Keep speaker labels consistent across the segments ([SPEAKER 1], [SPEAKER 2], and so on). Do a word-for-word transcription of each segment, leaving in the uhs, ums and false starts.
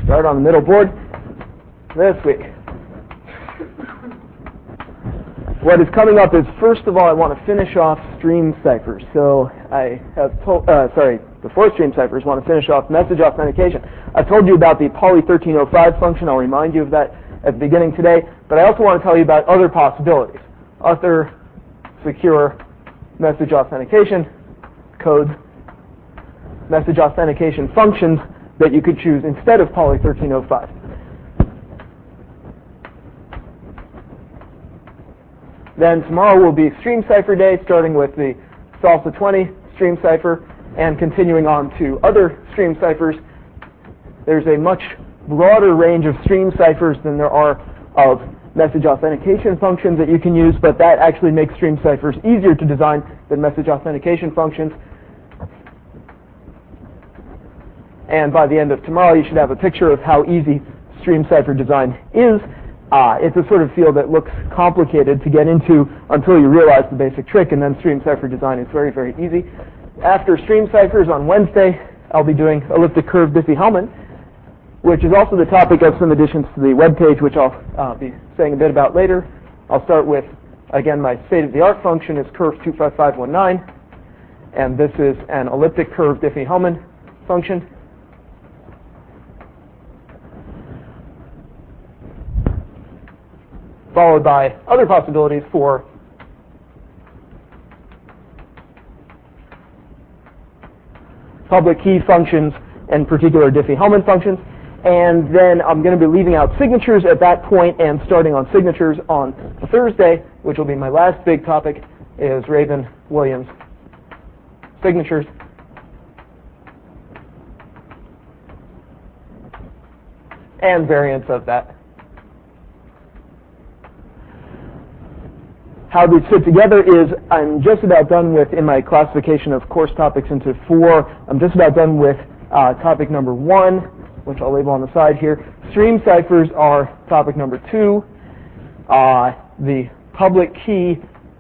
[SPEAKER 1] Start on the middle board this week. What is coming up is, first of all, I want to finish off stream ciphers. So I have told, uh, sorry, before stream ciphers, I want to finish off message authentication. I told you about the poly thirteen oh five function. I'll remind you of that at the beginning today. But I also want to tell you about other possibilities. Other secure message authentication codes, message authentication functions that you could choose instead of poly thirteen oh five. Then tomorrow will be stream cipher day, starting with the Salsa twenty stream cipher and continuing on to other stream ciphers. There's a much broader range of stream ciphers than there are of message authentication functions that you can use, but that actually makes stream ciphers easier to design than message authentication functions. And by the end of tomorrow, you should have a picture of how easy stream cipher design is. Uh, it's a sort of field that looks complicated to get into until you realize the basic trick, and then stream cipher design is very, very easy. After stream ciphers on Wednesday, I'll be doing elliptic curve Diffie-Hellman, which is also the topic of some additions to the web page, which I'll uh, be saying a bit about later. I'll start with, again, my state-of-the-art function is curve two five five one nine, and this is an elliptic curve Diffie-Hellman function. Followed by other possibilities for public key functions and particular Diffie-Hellman functions. And then I'm going to be leaving out signatures at that point and starting on signatures on Thursday, which will be my last big topic, is Rabin-Williams signatures. And variants of that. How these fit together is I'm just about done with, in my classification of course topics into four, I'm just about done with uh, topic number one, which I'll label on the side here. Stream ciphers are topic number two. Uh, the public key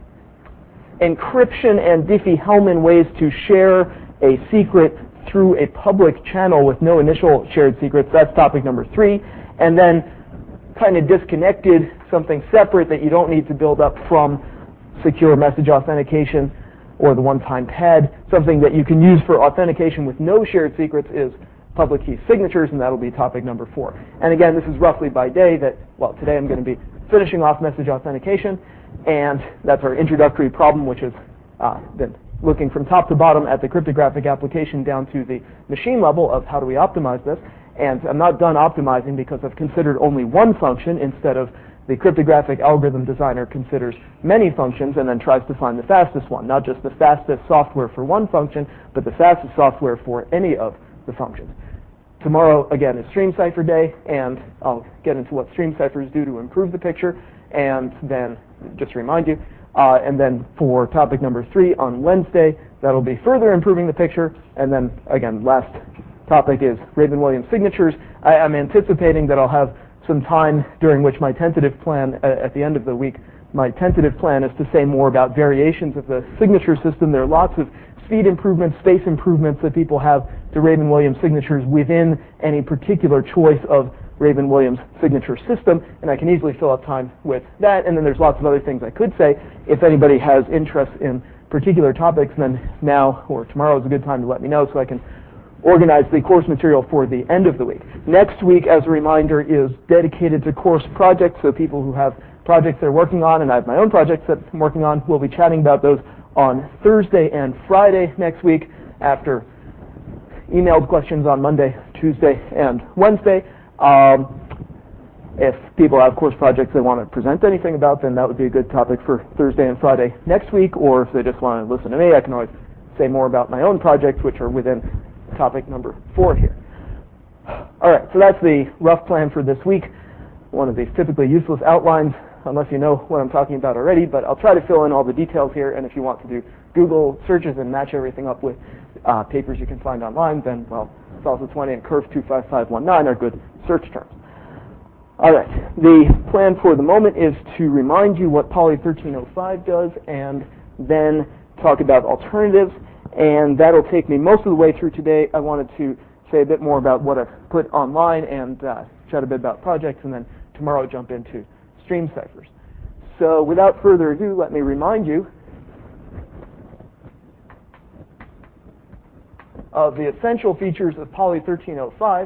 [SPEAKER 1] encryption and Diffie-Hellman ways to share a secret through a public channel with no initial shared secrets, that's topic number three. And then kind of disconnected, something separate that you don't need to build up from secure message authentication or the one-time P A D, something that you can use for authentication with no shared secrets is public key signatures, and that'll be topic number four. And again, this is roughly by day that, well, today I'm going to be finishing off message authentication, and that's our introductory problem, which has uh, been looking from top to bottom at the cryptographic application down to the machine level of how do we optimize this. And I'm not done optimizing because I've considered only one function instead of the cryptographic algorithm designer considers many functions and then tries to find the fastest one, not just the fastest software for one function, but the fastest software for any of the functions. Tomorrow, again, is stream cipher day, and I'll get into what stream ciphers do to improve the picture, and then, just to remind you, uh, and then for topic number three on Wednesday, that'll be further improving the picture, and then, again, last topic is Rabin-Williams signatures. I, I'm anticipating that I'll have some time during which my tentative plan, uh, at the end of the week, my tentative plan is to say more about variations of the signature system. There are lots of speed improvements, space improvements that people have to Rabin-Williams signatures within any particular choice of Rabin-Williams signature system, and I can easily fill up time with that. And then there's lots of other things I could say. If anybody has interest in particular topics, then now or tomorrow is a good time to let me know so I can organize the course material for the end of the week. Next week, as a reminder, is dedicated to course projects, so people who have projects they're working on, and I have my own projects that I'm working on, we'll be chatting about those on Thursday and Friday next week after emailed questions on Monday, Tuesday, and Wednesday. Um, if people have course projects they want to present anything about, then that would be a good topic for Thursday and Friday next week, or if they just want to listen to me, I can always say more about my own projects, which are within topic number four here. All right, so that's the rough plan for this week. One of these typically useless outlines, unless you know what I'm talking about already, but I'll try to fill in all the details here, and if you want to do Google searches and match everything up with uh, papers you can find online, then, well, Salsa twenty and Curve two five five one nine are good search terms. All right, the plan for the moment is to remind you what Poly thirteen oh five does, and then talk about alternatives, and that'll take me most of the way through today. I wanted to say a bit more about what I've put online and uh, chat a bit about projects, and then tomorrow jump into stream ciphers. So without further ado, let me remind you of the essential features of Poly thirteen oh five.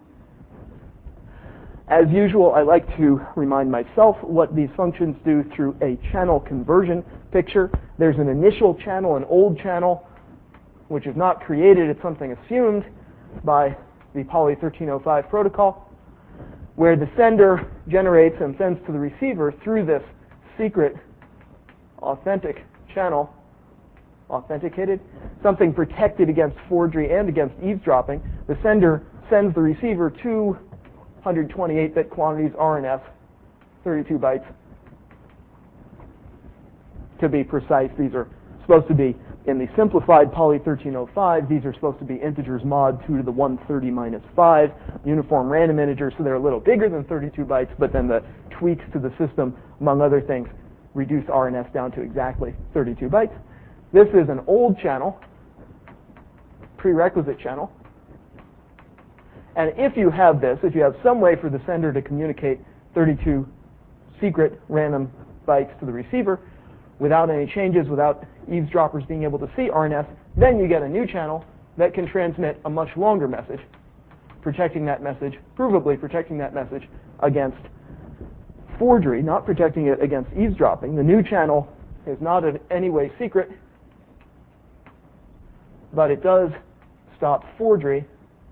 [SPEAKER 1] As usual, I like to remind myself what these functions do through a channel conversion picture. There's an initial channel, an old channel, which is not created, it's something assumed by the Poly thirteen oh five protocol, where the sender generates and sends to the receiver through this secret authentic channel, authenticated, something protected against forgery and against eavesdropping. The sender sends the receiver two one hundred twenty-eight bit quantities R N S, thirty-two bytes. To be precise, these are supposed to be, in the simplified Poly thirteen oh five, these are supposed to be integers mod two to the one hundred thirty minus five, uniform random integers, so they're a little bigger than thirty-two bytes, but then the tweaks to the system, among other things, reduce R N S down to exactly thirty-two bytes. This is an old channel, prerequisite channel. And if you have this, if you have some way for the sender to communicate thirty-two secret random bytes to the receiver without any changes, without eavesdroppers being able to see R N S, then you get a new channel that can transmit a much longer message, protecting that message, provably protecting that message against forgery, not protecting it against eavesdropping. The new channel is not in any way secret, but it does stop forgery.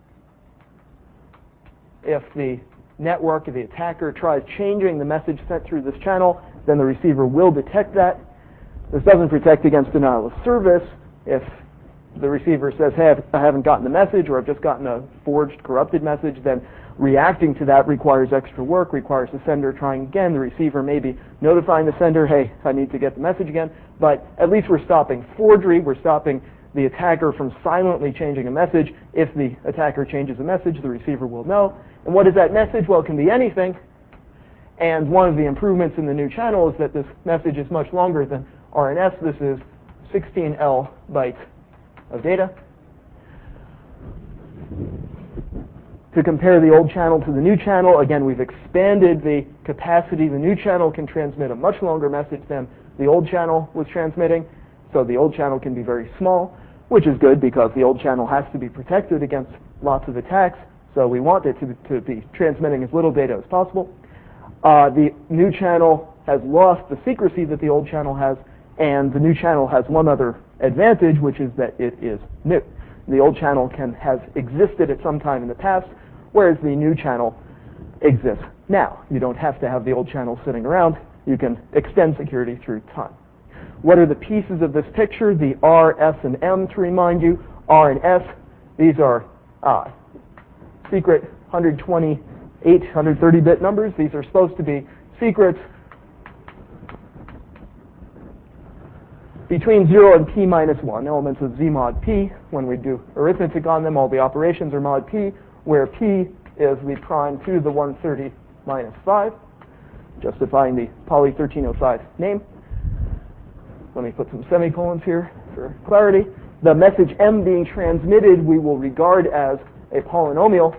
[SPEAKER 1] If the network or the attacker tries changing the message sent through this channel, then the receiver will detect that. This doesn't protect against denial of service. If the receiver says, hey, I haven't gotten the message, or I've just gotten a forged, corrupted message, then reacting to that requires extra work, requires the sender trying again. The receiver may be notifying the sender, hey, I need to get the message again. But at least we're stopping forgery. We're stopping the attacker from silently changing a message. If the attacker changes a message, the receiver will know. And what is that message? Well, it can be anything. And one of the improvements in the new channel is that this message is much longer than R N S. This is sixteen L bytes of data. To compare the old channel to the new channel, again, we've expanded the capacity. The new channel can transmit a much longer message than the old channel was transmitting. So the old channel can be very small, which is good because the old channel has to be protected against lots of attacks. So we want it to, to be transmitting as little data as possible. Uh, the new channel has lost the secrecy that the old channel has, and the new channel has one other advantage, which is that it is new. The old channel can has existed at some time in the past, whereas the new channel exists now. You don't have to have the old channel sitting around. You can extend security through time. What are the pieces of this picture? The R, S, and M, to remind you. R and S, these are uh, secret one hundred twenty-eight, one hundred thirty bit numbers. These are supposed to be secrets between zero and p minus one, elements of z mod p. When we do arithmetic on them, all the operations are mod p, where p is the prime to the one hundred thirty minus five, justifying the Poly thirteen oh five name. Let me put some semicolons here for clarity. The message M being transmitted we will regard as a polynomial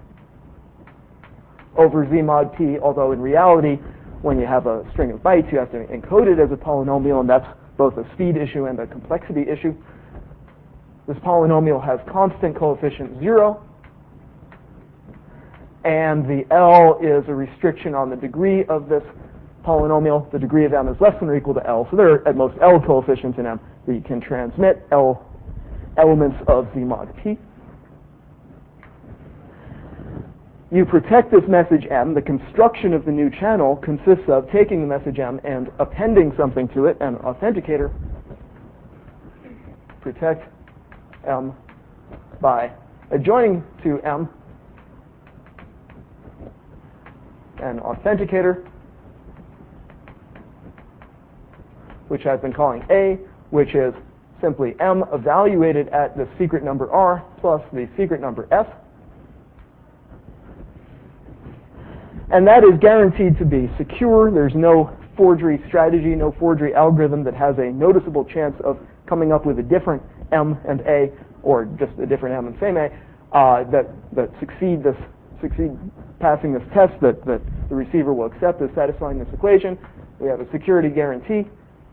[SPEAKER 1] over z mod p, although in reality, when you have a string of bytes, you have to encode it as a polynomial, and that's both a speed issue and a complexity issue. This polynomial has constant coefficient zero, and the L is a restriction on the degree of this polynomial. The degree of M is less than or equal to L, so there are at most L coefficients in M that you can transmit, L elements of z mod p. You protect this message M. The construction of the new channel consists of taking the message M and appending something to it, an authenticator. Protect M by adjoining to M an authenticator, which I've been calling A, which is simply M evaluated at the secret number R plus the secret number F. And that is guaranteed to be secure. There's no forgery strategy, no forgery algorithm that has a noticeable chance of coming up with a different M and A, or just a different M and same A, uh, that that succeed this succeed passing this test that, that the receiver will accept as satisfying this equation. We have a security guarantee.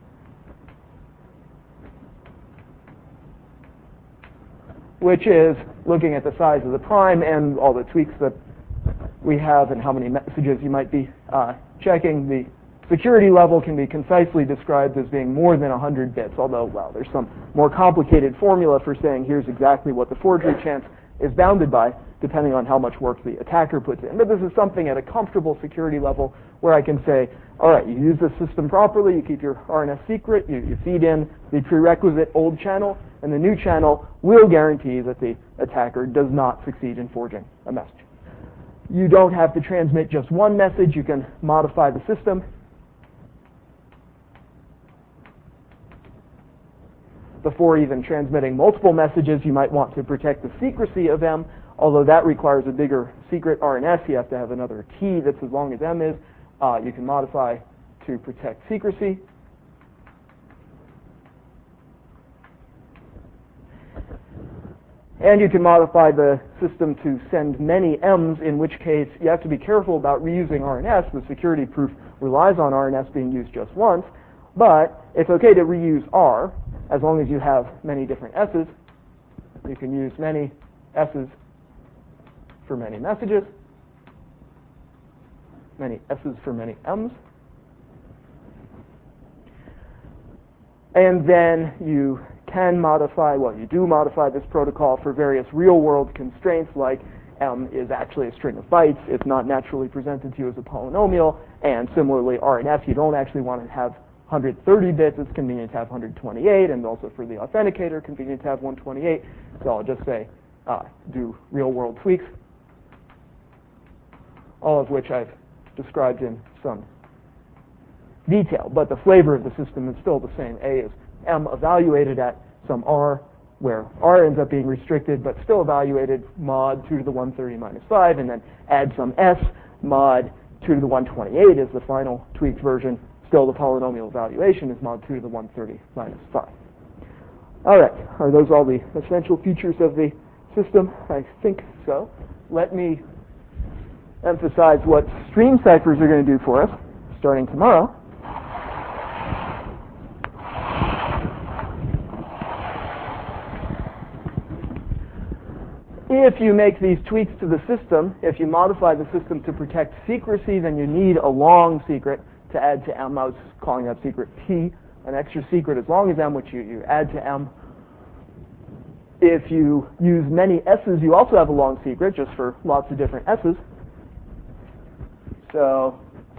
[SPEAKER 1] Which is looking at the size of the prime and all the tweaks that we have and how many messages you might be uh, checking. The security level can be concisely described as being more than one hundred bits, although, well, there's some more complicated formula for saying here's exactly what the forgery chance is bounded by, depending on how much work the attacker puts in. But this is something at a comfortable security level where I can say, all right, you use the system properly, you keep your R N S secret, you, you feed in the prerequisite old channel, and the new channel will guarantee that the attacker does not succeed in forging a message. You don't have to transmit just one message. You can modify the system. Before even transmitting multiple messages, you might want to protect the secrecy of M, although that requires a bigger secret R N S. You have to have another key that's as long as M is. Uh, you can modify to protect secrecy. And you can modify the system to send many M's, in which case you have to be careful about reusing R N S. The security proof relies on R N S being used just once. But it's okay to reuse R as long as you have many different S's. You can use many S's for many messages, many S's for many M's. And then you can modify, well, you do modify this protocol for various real-world constraints, like M is actually a string of bytes. It's not naturally presented to you as a polynomial. And similarly, R N S, you don't actually want to have one hundred thirty bits. It's convenient to have one hundred twenty-eight, and also for the authenticator, convenient to have one hundred twenty-eight. So I'll just say, uh, do real-world tweaks, all of which I've described in some detail. But the flavor of the system is still the same. A is M evaluated at some R, where R ends up being restricted, but still evaluated mod two to the one hundred thirty minus five, and then add some S, mod two to the one hundred twenty-eight is the final tweaked version. Still, the polynomial evaluation is mod two to the one hundred thirty minus five. All right, are those all the essential features of the system? I think so. Let me emphasize what stream ciphers are going to do for us starting tomorrow. If you make these tweaks to the system, if you modify the system to protect secrecy, then you need a long secret to add to M. I was calling that secret T, an extra secret as long as M, which you, you add to M. If you use many S's, you also have a long secret, just for lots of different S's. So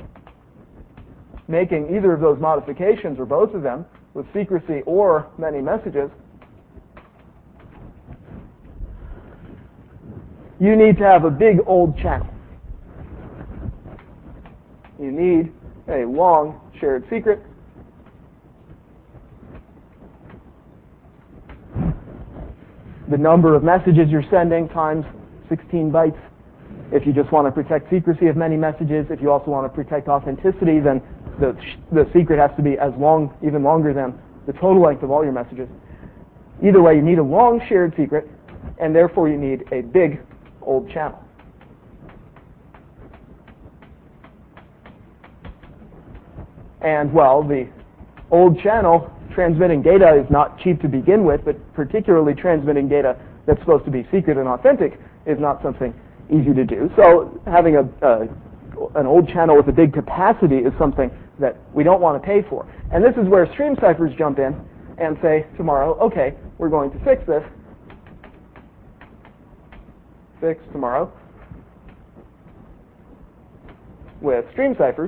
[SPEAKER 1] making either of those modifications, or both of them, with secrecy or many messages, you need to have a big old channel. You need a long shared secret. The number of messages you're sending times sixteen bytes. If you just want to protect secrecy of many messages, if you also want to protect authenticity, then the, the secret has to be as long, even longer than the total length of all your messages. Either way, you need a long shared secret, and therefore you need a big old channel. And, well, the old channel transmitting data is not cheap to begin with, but particularly transmitting data that's supposed to be secret and authentic is not something easy to do. So having a, a an old channel with a big capacity is something that we don't want to pay for. And this is where stream ciphers jump in and say tomorrow, okay, we're going to fix this. Fix tomorrow with stream ciphers.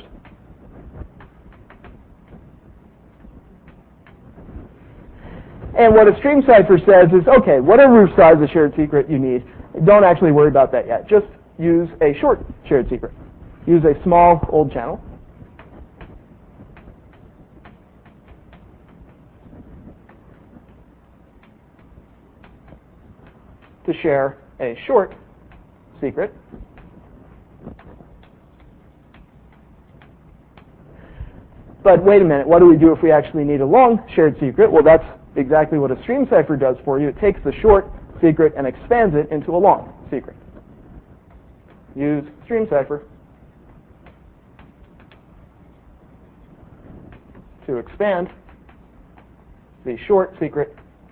[SPEAKER 1] And what a stream cipher says is, okay, whatever size of shared secret you need, don't actually worry about that yet. Just use a short shared secret. Use a small old channel. To share a short secret. But wait a minute, what do we do if we actually need a long shared secret? Well, that's exactly what a stream cipher does for you. It takes the short secret and expands it into a long secret. Use stream cipher to expand the short secret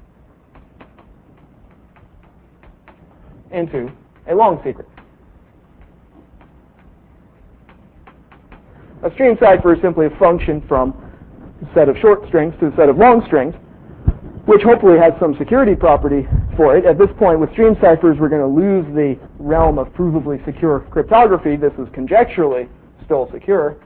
[SPEAKER 1] into a long secret. A stream cipher is simply a function from a set of short strings to a set of long strings, which hopefully has some security property for it. At this point, with stream ciphers, we're going to lose the realm of provably secure cryptography. This is conjecturally still secure.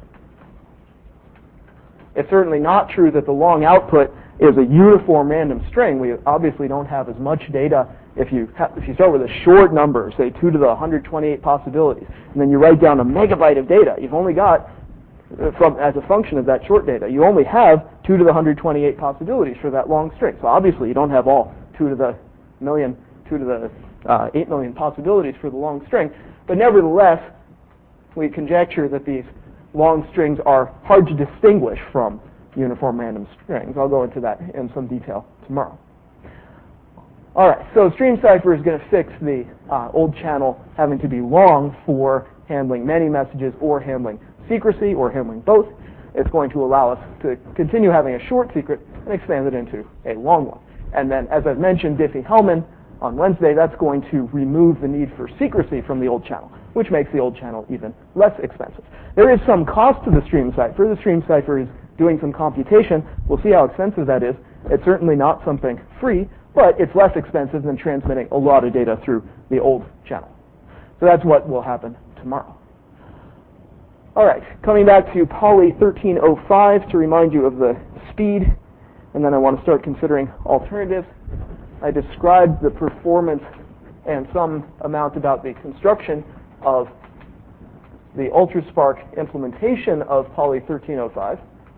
[SPEAKER 1] It's certainly not true that the long output is a uniform random string. We obviously don't have as much data if you ha- if you start with a short number, say two to the one hundred twenty-eight possibilities, and then you write down a megabyte of data. You've only got, uh, from as a function of that short data, you only have two to the one hundred twenty-eight possibilities for that long string. So obviously you don't have all two to the million, two to the uh, eight million possibilities for the long string. But nevertheless, we conjecture that these long strings are hard to distinguish from uniform random strings. I'll go into that in some detail tomorrow. All right, so stream cipher is going to fix the uh, old channel having to be long for handling many messages or handling secrecy or handling both. It's going to allow us to continue having a short secret and expand it into a long one. And then, as I've mentioned, Diffie-Hellman on Wednesday, that's going to remove the need for secrecy from the old channel, which makes the old channel even less expensive. There is some cost to the stream cipher. The stream cipher is doing some computation. We'll see how expensive that is. It's certainly not something free, but it's less expensive than transmitting a lot of data through the old channel. So that's what will happen tomorrow. All right, coming back to Poly thirteen oh five to remind you of the speed, and then I want to start considering alternatives. I described the performance and some amount about the construction of the UltraSPARC implementation of Poly thirteen oh five.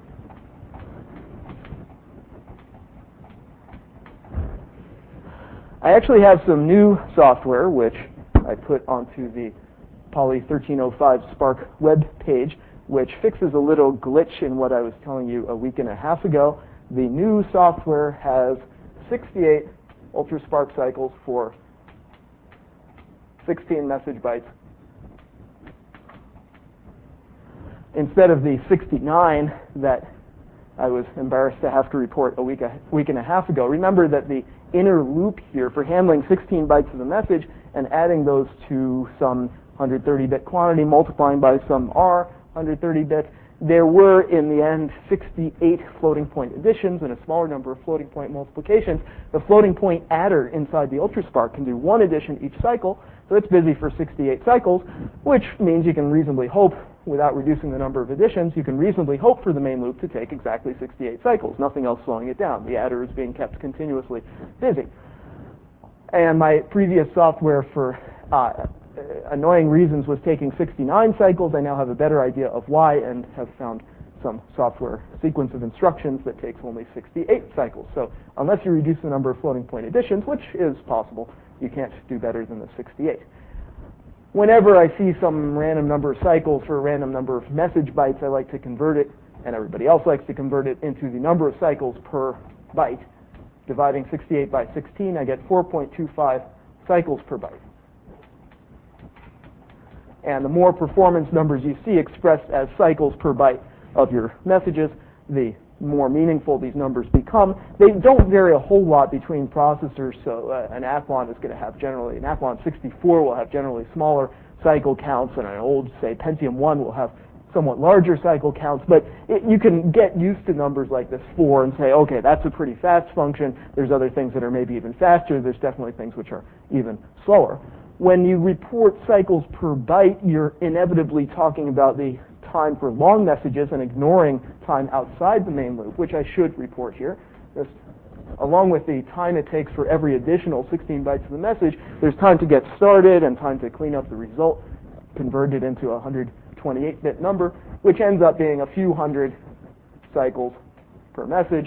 [SPEAKER 1] I actually have some new software which I put onto the Poly thirteen oh five Spark web page, which fixes a little glitch in what I was telling you a week and a half ago. The new software has sixty-eight UltraSPARC cycles for sixteen message bytes instead of the sixty-nine that I was embarrassed to have to report a week, a week and a half ago. Remember that the inner loop here for handling sixteen bytes of the message and adding those to some one hundred thirty bit quantity, multiplying by some R, one hundred thirty bits, there were, in the end, sixty-eight floating point additions and a smaller number of floating point multiplications. The floating point adder inside the UltraSPARC can do one addition each cycle, so it's busy for sixty-eight cycles, which means you can reasonably hope, without reducing the number of additions, you can reasonably hope for the main loop to take exactly sixty-eight cycles, nothing else slowing it down. The adder is being kept continuously busy. And my previous software for uh, annoying reasons was taking sixty-nine cycles. I now have a better idea of why and have found some software sequence of instructions that takes only sixty-eight cycles. So unless you reduce the number of floating point additions, which is possible, you can't do better than the sixty-eight. Whenever I see some random number of cycles for a random number of message bytes, I like to convert it, and everybody else likes to convert it, into the number of cycles per byte. Dividing sixty-eight by sixteen, I get four point two five cycles per byte. And the more performance numbers you see expressed as cycles per byte of your messages, the more meaningful these numbers become. They don't vary a whole lot between processors, so uh, an Athlon is going to have generally, an Athlon sixty-four will have generally smaller cycle counts, and an old, say, Pentium one will have somewhat larger cycle counts, but it, you can get used to numbers like this four and say, okay, that's a pretty fast function. There's other things that are maybe even faster. There's definitely things which are even slower. When you report cycles per byte, you're inevitably talking about the time for long messages and ignoring time outside the main loop, which I should report here. Just along with the time it takes for every additional sixteen bytes of the message, there's time to get started and time to clean up the result, convert it into a one hundred twenty-eight bit number, which ends up being a few hundred cycles per message.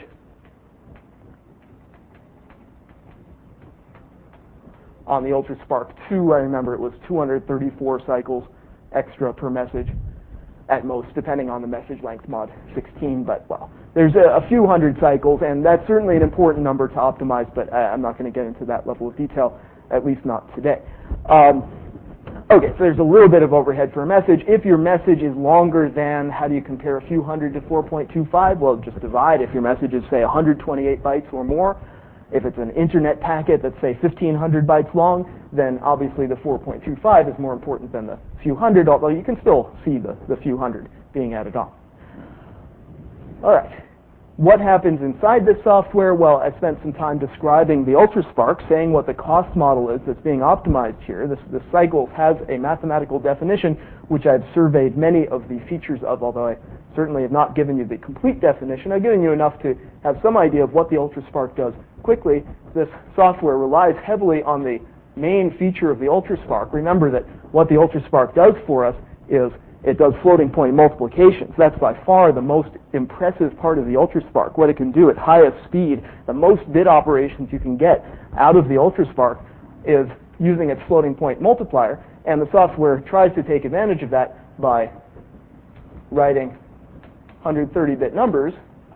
[SPEAKER 1] On the UltraSPARC two, I remember it was two hundred thirty-four cycles extra per message. at most, depending on the message length, mod sixteen, but well, there's a, a few hundred cycles, and that's certainly an important number to optimize, but I, I'm not going to get into that level of detail, at least not today. Um, okay, so there's a little bit of overhead for a message. If your message is longer than, how do you compare a few hundred to four point two five? Well, just divide. If your message is, say, one hundred twenty-eight bytes or more, if it's an internet packet that's, say, fifteen hundred bytes long, then obviously the four point two five is more important than the few hundred, although you can still see the, the few hundred being added on. All right. What happens inside this software? Well, I spent some time describing the UltraSpark, saying what the cost model is that's being optimized here. This, this cycle has a mathematical definition, which I've surveyed many of the features of, although I certainly have not given you the complete definition. I've given you enough to have some idea of what the UltraSpark does quickly. This software relies heavily on the main feature of the UltraSpark. Remember that what the UltraSpark does for us is it does floating point multiplications. That's by far the most impressive part of the UltraSpark. What it can do at highest speed, the most bit operations you can get out of the UltraSpark is using its floating point multiplier, and the software tries to take advantage of that by writing one hundred thirty bit numbers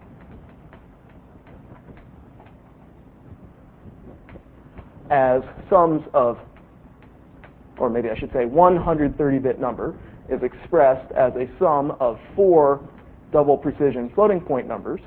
[SPEAKER 1] as sums of, or maybe I should say one hundred thirty bit number is expressed as a sum of four double precision floating point numbers.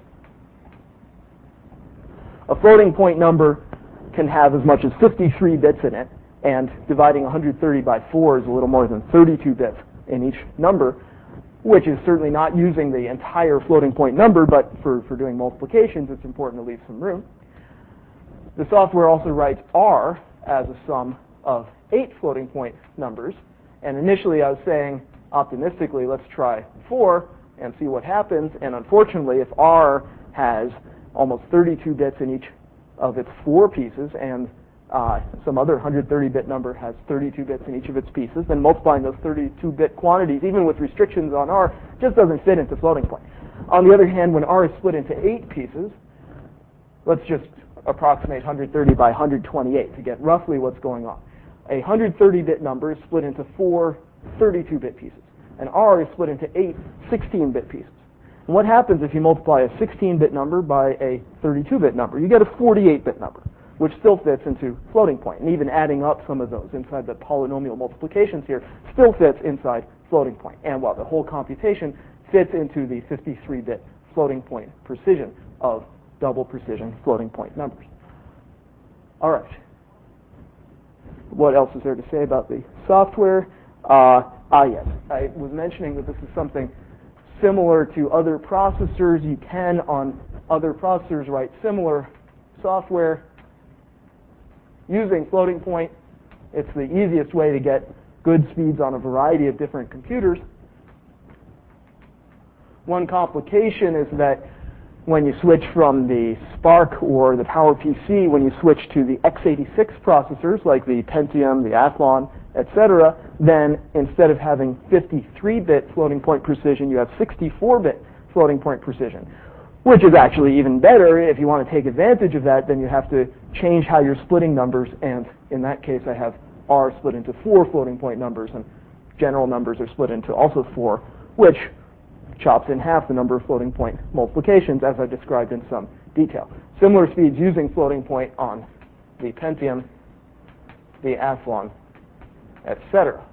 [SPEAKER 1] A floating point number can have as much as fifty-three bits in it, and dividing one hundred thirty by four is a little more than thirty-two bits in each number, which is certainly not using the entire floating point number, but for, for doing multiplications, it's important to leave some room. The software also writes R as a sum of eight floating point numbers, and initially I was saying, optimistically, let's try four and see what happens, and unfortunately, if R has almost thirty-two bits in each of its four pieces, and uh, some other one hundred thirty bit number has thirty-two bits in each of its pieces, then multiplying those thirty-two bit quantities, even with restrictions on R, just doesn't fit into floating point. On the other hand, when R is split into eight pieces, let's just approximate one hundred thirty by one hundred twenty-eight to get roughly what's going on. A one hundred thirty bit number is split into four thirty-two bit pieces, and R is split into eight sixteen bit pieces. And what happens if you multiply a sixteen bit number by a thirty-two bit number? You get a forty-eight bit number, which still fits into floating point, and even adding up some of those inside the polynomial multiplications here still fits inside floating point. And while the whole computation fits into the fifty-three bit floating point precision of double precision floating point numbers. All right. What else is there to say about the software? Uh, ah, yes. I was mentioning that this is something similar to other processors. You can, on other processors, write similar software using floating point. It's the easiest way to get good speeds on a variety of different computers. One complication is that when you switch from the SPARC or the PowerPC, when you switch to the x eighty-six processors like the Pentium, the Athlon, et cetera, then instead of having fifty-three bit floating point precision, you have sixty-four bit floating point precision, which is actually even better. If you want to take advantage of that, then you have to change how you're splitting numbers, and in that case I have R split into four floating point numbers, and general numbers are split into also four, which chops in half the number of floating point multiplications, as I described in some detail. Similar speeds using floating point on the Pentium, the Athlon, et cetera.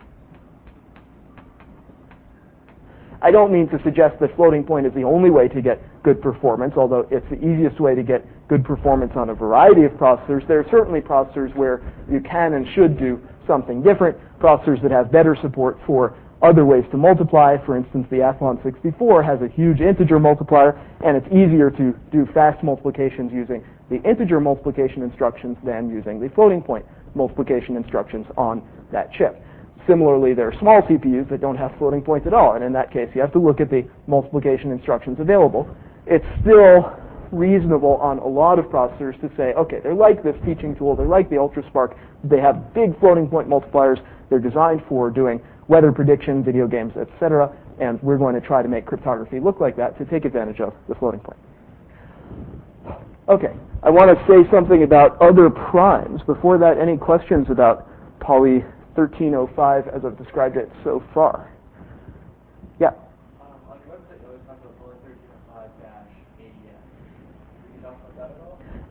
[SPEAKER 1] I don't mean to suggest that floating point is the only way to get good performance, although it's the easiest way to get good performance on a variety of processors. There are certainly processors where you can and should do something different, processors that have better support for other ways to multiply. For instance, the Athlon sixty-four has a huge integer multiplier, and it's easier to do fast multiplications using the integer multiplication instructions than using the floating point multiplication instructions on that chip. Similarly, there are small C P Us that don't have floating points at all, and in that case, you have to look at the multiplication instructions available. It's still reasonable on a lot of processors to say, okay, they're like this teaching tool, they're like the UltraSpark, they have big floating point multipliers, they're designed for doing weather prediction, video games, et cetera, and we're going to try to make cryptography look like that to take advantage of the floating point. Okay, I want to say something about other primes. Before that, any questions about Poly thirteen oh five as I've described it so far? Yeah?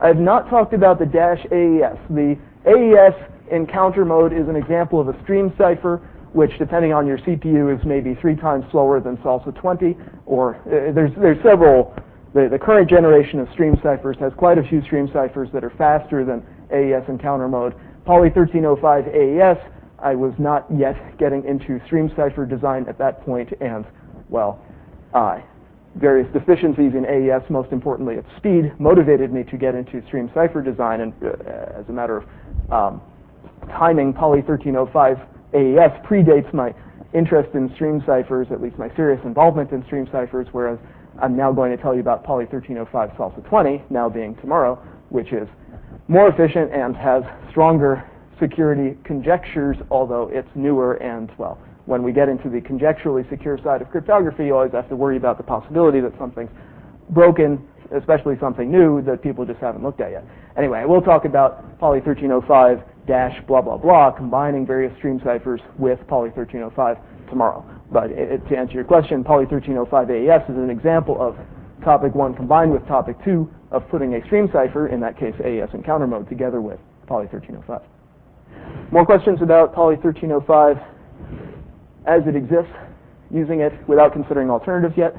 [SPEAKER 1] I have not talked about the dash A E S. The A E S in counter mode is an example of a stream cipher, which, depending on your C P U, is maybe three times slower than Salsa twenty, or uh, there's there's several. The, the current generation of stream ciphers has quite a few stream ciphers that are faster than A E S in counter mode. Poly thirteen oh five A E S, I was not yet getting into stream cipher design at that point, and, well, uh, various deficiencies in A E S, most importantly its speed, motivated me to get into stream cipher design, and uh, as a matter of um, timing, Poly thirteen oh five A E S predates my interest in stream ciphers, at least my serious involvement in stream ciphers, whereas I'm now going to tell you about Poly thirteen oh five Salsa twenty, now being tomorrow, which is more efficient and has stronger security conjectures, although it's newer, and, well, when we get into the conjecturally secure side of cryptography, you always have to worry about the possibility that something's broken, especially something new that people just haven't looked at yet. Anyway, we'll talk about Poly thirteen oh five dash blah, blah, blah, combining various stream ciphers with Poly thirteen oh five tomorrow. But it, to answer your question, Poly thirteen oh five A E S is an example of topic one combined with topic two of putting a stream cipher, in that case A E S in counter mode, together with Poly thirteen oh five. More questions about Poly thirteen oh five as it exists, using it without considering alternatives yet?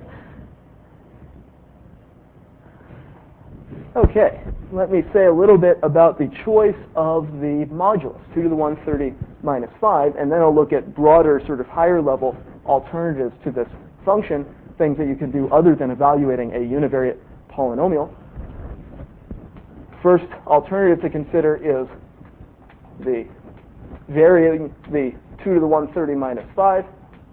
[SPEAKER 1] Okay, let me say a little bit about the choice of the modulus, two to the one hundred thirty minus five, and then I'll look at broader, sort of higher level alternatives to this function, things that you can do other than evaluating a univariate polynomial. First alternative to consider is the varying the two to the one hundred thirty minus five.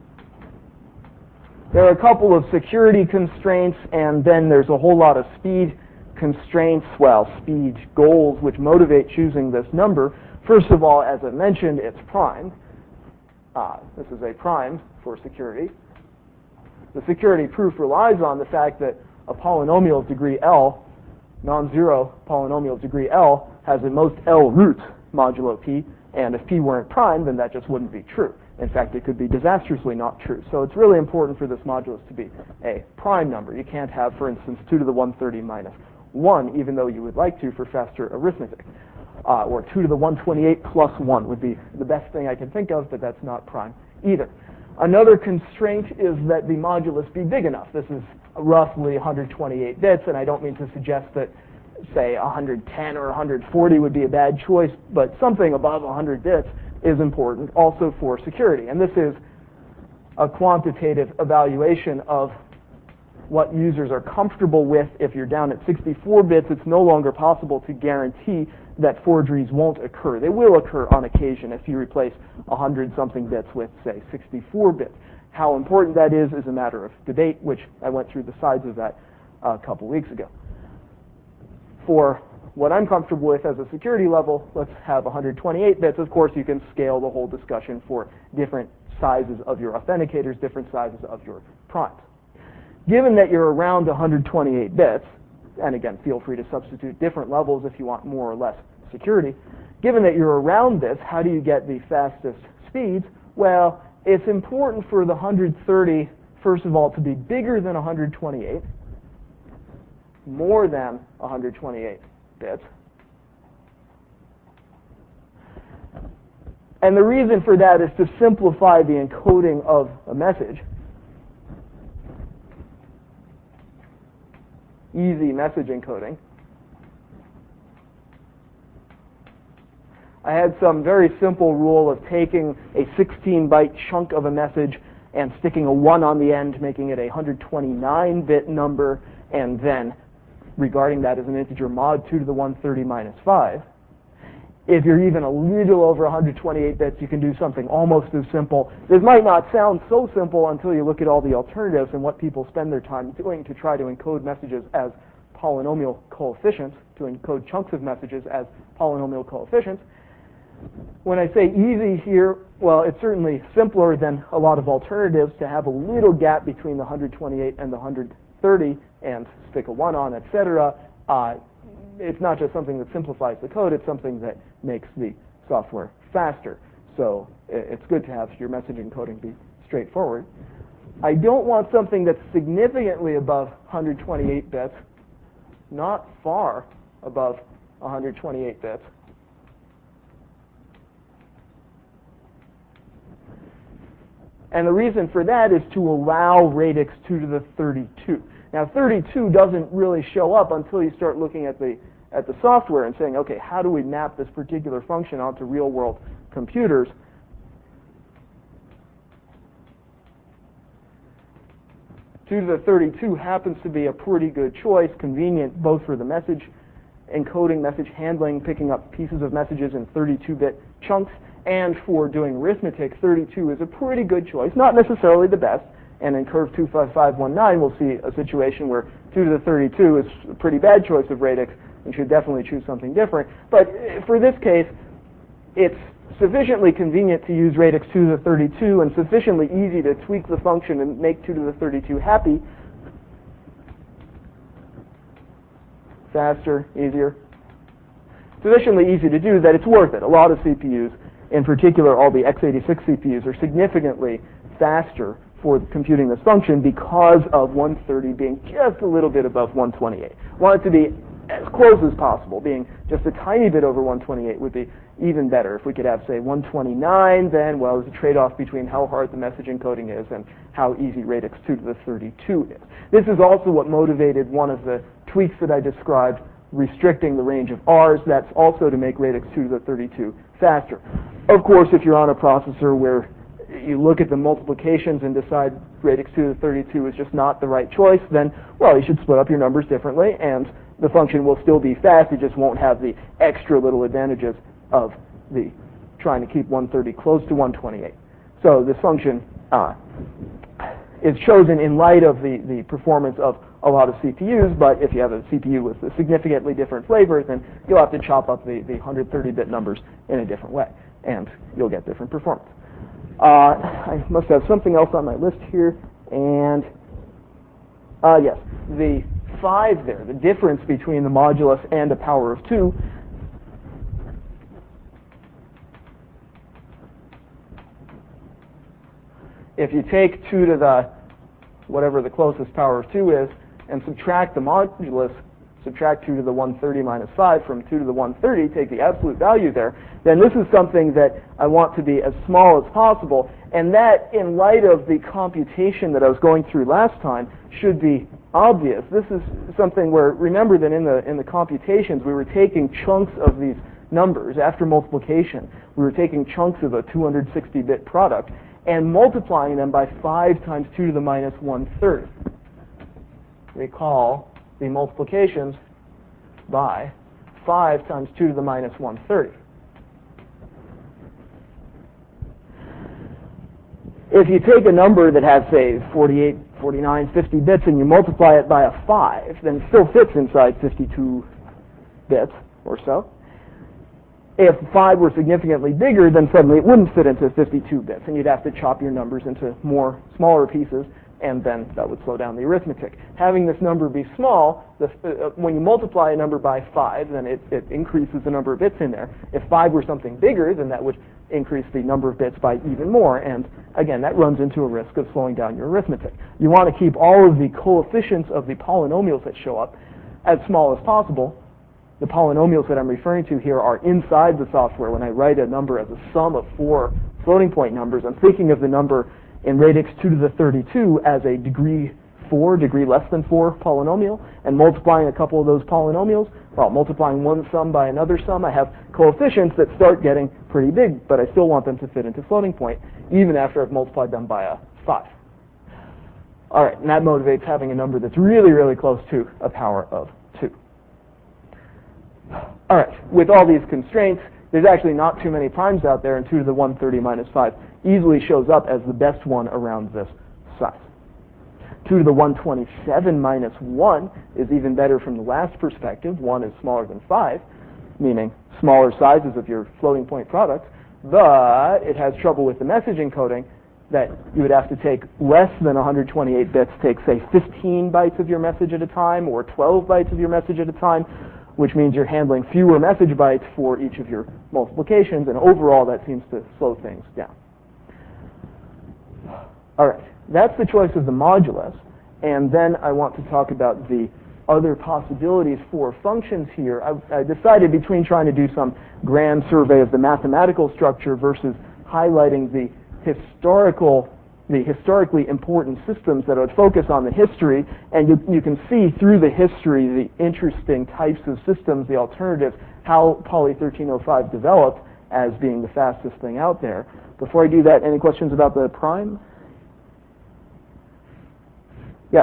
[SPEAKER 1] There are a couple of security constraints, and then there's a whole lot of speed constraints, well, speed goals, which motivate choosing this number. First of all, as I mentioned, it's primed. Uh, this is a prime for security. The security proof relies on the fact that a polynomial of degree L, non-zero polynomial of degree L, has at most L roots modulo P, and if P weren't prime, then that just wouldn't be true. In fact, it could be disastrously not true. So it's really important for this modulus to be a prime number. You can't have, for instance, two to the one hundred thirty minus one, even though you would like to for faster arithmetic. Uh, or two to the one hundred twenty-eight plus one would be the best thing I can think of, but that's not prime either. Another constraint is that the modulus be big enough. This is roughly one hundred twenty-eight bits, and I don't mean to suggest that, say, one hundred ten or one hundred forty would be a bad choice, but something above one hundred bits is important also for security. And this is a quantitative evaluation of what users are comfortable with. If you're down at sixty-four bits, it's no longer possible to guarantee that forgeries won't occur. They will occur on occasion if you replace one hundred something bits with, say, sixty-four bits. How important that is is a matter of debate, which I went through the sides of that a couple weeks ago. For what I'm comfortable with as a security level, let's have one hundred twenty-eight bits. Of course, you can scale the whole discussion for different sizes of your authenticators, different sizes of your primes. Given that you're around one hundred twenty-eight bits, and again, feel free to substitute different levels if you want more or less security. Given that you're around this, how do you get the fastest speeds? Well, it's important for the one hundred thirty, first of all, to be bigger than one hundred twenty-eight, more than one hundred twenty-eight bits. And the reason for that is to simplify the encoding of a message. Easy message encoding. I had some very simple rule of taking a sixteen byte chunk of a message and sticking a one on the end, making it a one hundred twenty-nine bit number, and then regarding that as an integer mod two to the one hundred thirty minus five. If you're even a little over one hundred twenty-eight bits, you can do something almost as simple. This might not sound so simple until you look at all the alternatives and what people spend their time doing to try to encode messages as polynomial coefficients, to encode chunks of messages as polynomial coefficients. When I say easy here, well, it's certainly simpler than a lot of alternatives to have a little gap between the one hundred twenty-eight and the one hundred thirty and stick a one on, et cetera. Uh, it's not just something that simplifies the code, it's something that makes the software faster. So it's good to have your message encoding be straightforward. I don't want something that's significantly above one hundred twenty-eight bits, not far above one hundred twenty-eight bits. And the reason for that is to allow radix two to the thirty-two. Now, thirty-two doesn't really show up until you start looking at the at the software and saying, okay, how do we map this particular function onto real-world computers? two to the thirty-two happens to be a pretty good choice, convenient both for the message encoding, message handling, picking up pieces of messages in thirty-two bit chunks, and for doing arithmetic. thirty-two is a pretty good choice, not necessarily the best. And in curve two five five one nine, we'll see a situation where two to the thirty-two is a pretty bad choice of radix. You should definitely choose something different. But for this case, it's sufficiently convenient to use radix two to the thirty-two and sufficiently easy to tweak the function and make two to the thirty-two happy. Faster, easier. Sufficiently easy to do that it's worth it. A lot of C P Us, in particular all the x eighty-six C P Us, are significantly faster for computing this function because of one thirty being just a little bit above one twenty-eight. Want it to be as close as possible. Being just a tiny bit over one twenty-eight would be even better. If we could have, say, one twenty-nine, then, well, there's a trade-off between how hard the message encoding is and how easy radix two to the thirty-two is. This is also what motivated one of the tweaks that I described, restricting the range of R's. That's also to make radix two to the thirty-two faster. Of course, if you're on a processor where you look at the multiplications and decide radix two to the thirty-two is just not the right choice, then, well, you should split up your numbers differently, and the function will still be fast. It just won't have the extra little advantages of the trying to keep one thirty close to one twenty-eight. So this function uh, is chosen in light of the, the performance of a lot of C P Us, but if you have a C P U with a significantly different flavor, then you'll have to chop up the, the one hundred thirty bit numbers in a different way, and you'll get different performance. Uh, I must have something else on my list here, and uh, yes, the five there, the difference between the modulus and a power of two. If you take two to the, whatever the closest power of two is, and subtract the modulus, subtract two to the one thirty minus five from two to the one thirty, take the absolute value there, then this is something that I want to be as small as possible, and that, in light of the computation that I was going through last time, should be obvious. This is something where, remember that in the in the computations, we were taking chunks of these numbers after multiplication. We were taking chunks of a two hundred sixty bit product and multiplying them by five times two to the minus one third. Recall the multiplications by five times two to the minus one thirty. If you take a number that has, say, forty-eight, forty-nine, fifty bits and you multiply it by a five, then it still fits inside fifty-two bits or so. If five were significantly bigger, then suddenly it wouldn't fit into fifty-two bits, and you'd have to chop your numbers into more smaller pieces, and then that would slow down the arithmetic. Having this number be small, the, uh, when you multiply a number by five, then it, it increases the number of bits in there. If five were something bigger, then that would increase the number of bits by even more, and again, that runs into a risk of slowing down your arithmetic. You want to keep all of the coefficients of the polynomials that show up as small as possible. The polynomials that I'm referring to here are inside the software. When I write a number as a sum of four floating point numbers, I'm thinking of the number in radix two to the thirty-two as a degree four, degree less than four polynomial, and multiplying a couple of those polynomials, well, multiplying one sum by another sum, I have coefficients that start getting pretty big, but I still want them to fit into floating point, even after I've multiplied them by a five. All right, and that motivates having a number that's really, really close to a power of two. All right, with all these constraints, there's actually not too many primes out there, and two to the one thirty minus five easily shows up as the best one around this size. two to the one twenty-seven minus one is even better from the last perspective. one is smaller than five, meaning smaller sizes of your floating point products, but it has trouble with the message encoding, that you would have to take less than one hundred twenty-eight bits, take, say, fifteen bytes of your message at a time, or twelve bytes of your message at a time, which means you're handling fewer message bytes for each of your multiplications, and overall that seems to slow things down. All right, that's the choice of the modulus, and then I want to talk about the other possibilities for functions here, I, I decided between trying to do some grand survey of the mathematical structure versus highlighting the historical, the historically important systems that would focus on the history, and you, you can see through the history the interesting types of systems, the alternatives, how Poly thirteen oh five developed as being the fastest thing out there. Before I do that, any questions about the prime? Yeah.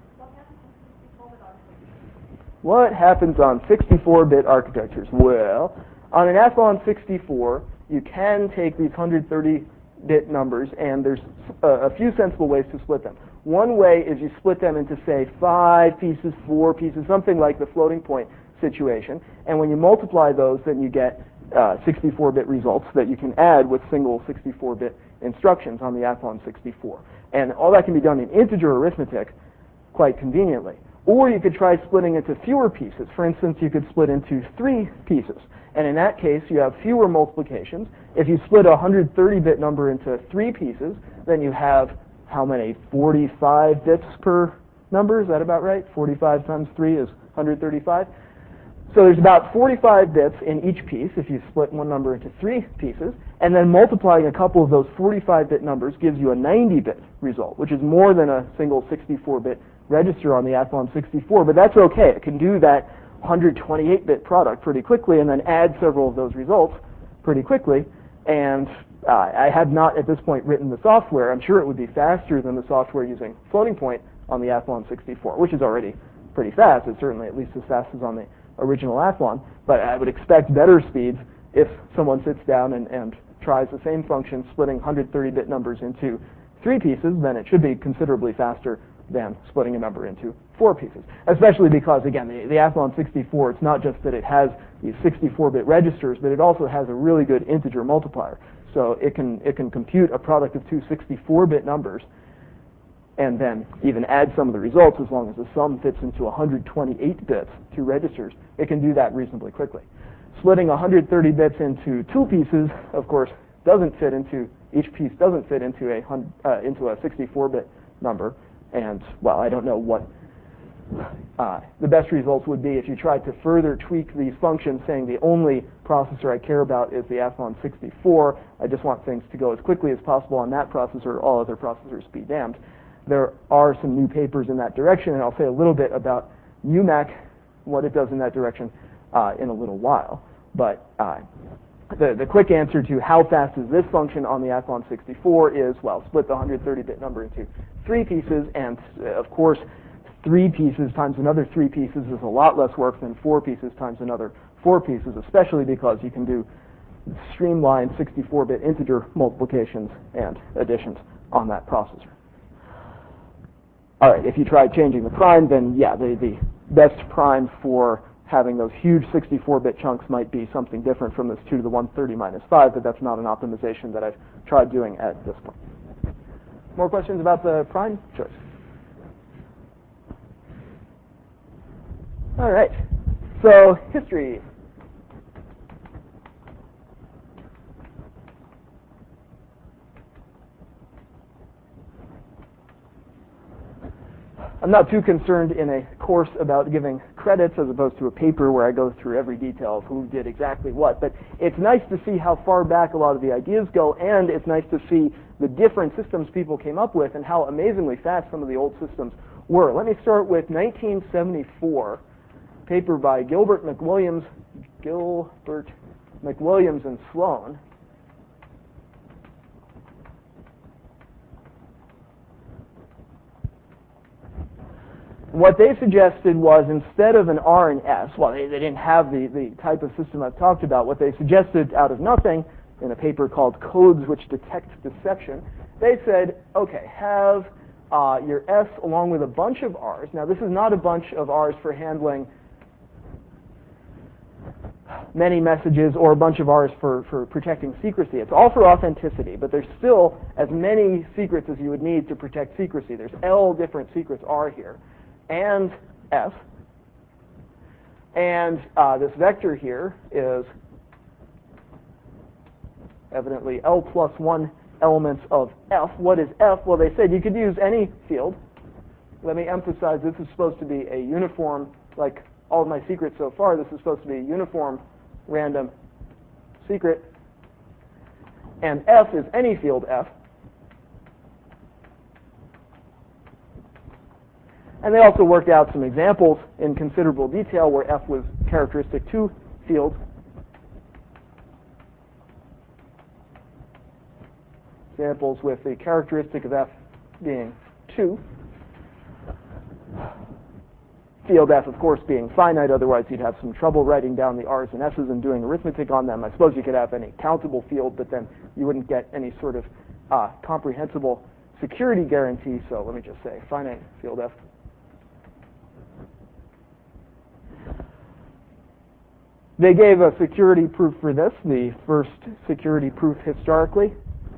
[SPEAKER 1] What happens on sixty-four bit architectures? Well, on an Athlon sixty-four, you can take these one hundred thirty bit numbers, and there's a, a few sensible ways to split them. One way is you split them into, say, five pieces, four pieces, something like the floating point situation, and when you multiply those, then you get uh, sixty-four bit results that you can add with single sixty-four bit instructions on the Athlon sixty-four. And all that can be done in integer arithmetic quite conveniently. Or you could try splitting into fewer pieces. For instance, you could split into three pieces. And in that case, you have fewer multiplications. If you split a one hundred thirty bit number into three pieces, then you have, how many, forty-five bits per number? Is that about right? forty-five times three is one hundred thirty-five. So there's about forty-five bits in each piece if you split one number into three pieces. And then multiplying a couple of those forty-five bit numbers gives you a ninety bit result, which is more than a single sixty-four bit register on the Athlon sixty-four, but that's okay. It can do that one hundred twenty-eight bit product pretty quickly and then add several of those results pretty quickly. And uh, I have not at this point written the software. I'm sure it would be faster than the software using floating point on the Athlon sixty-four, which is already pretty fast. It's certainly at least as fast as on the original Athlon, but I would expect better speeds if someone sits down and, and tries the same function, splitting one hundred thirty bit numbers into three pieces, then it should be considerably faster than splitting a number into four pieces. Especially because, again, the, the Athlon sixty-four, it's not just that it has these sixty-four bit registers, but it also has a really good integer multiplier. So it can, it can compute a product of two sixty-four bit numbers and then even add some of the results as long as the sum fits into one hundred twenty-eight bits, two registers. It can do that reasonably quickly. Splitting one hundred thirty bits into two pieces, of course, doesn't fit into, each piece doesn't fit into a, uh, into a sixty-four bit number. And, well, I don't know what uh, the best results would be if you tried to further tweak these functions, saying the only processor I care about is the Athlon sixty-four. I just want things to go as quickly as possible on that processor, all other processors be damned. There are some new papers in that direction, and I'll say a little bit about U M A C, what it does in that direction, uh, in a little while. But uh, the, the quick answer to how fast is this function on the Athlon sixty-four is, well, split the one hundred thirty bit number into three pieces, and uh, of course, three pieces times another three pieces is a lot less work than four pieces times another four pieces, especially because you can do streamlined sixty-four bit integer multiplications and additions on that processor. All right, if you try changing the prime, then yeah, the, the best prime for having those huge sixty-four bit chunks might be something different from this two to the one hundred thirty minus five, but that's not an optimization that I've tried doing at this point. More questions about the prime choice? All right, so history. I'm not too concerned in a course about giving credits as opposed to a paper where I go through every detail of who did exactly what, but it's nice to see how far back a lot of the ideas go, and it's nice to see the different systems people came up with and how amazingly fast some of the old systems were. Let me start with nineteen seventy-four, paper by Gilbert McWilliams, Gilbert McWilliams and Sloan. What they suggested was, instead of an R and S, well, they, they didn't have the, the type of system I've talked about. What they suggested out of nothing in a paper called Codes Which Detect Deception, they said, okay, have uh, your S along with a bunch of R's. Now, this is not a bunch of R's for handling many messages or a bunch of R's for, for protecting secrecy. It's all for authenticity, but there's still as many secrets as you would need to protect secrecy. There's L different secrets R here, and F. And uh, this vector here is evidently L plus one elements of F. What is F? Well, they said you could use any field. let me emphasize this is supposed to be a uniform, like all of my secrets so far, this is supposed to be a uniform random secret. And F is any field F. And they also worked out some examples in considerable detail where F was characteristic to fields. Examples with the characteristic of F being two. Field F, of course, being finite, otherwise you'd have some trouble writing down the R's and S's and doing arithmetic on them. I suppose you could have any countable field, but then you wouldn't get any sort of uh, comprehensible security guarantee. So let me just say finite field F. They gave a security proof for this, the first security proof historically.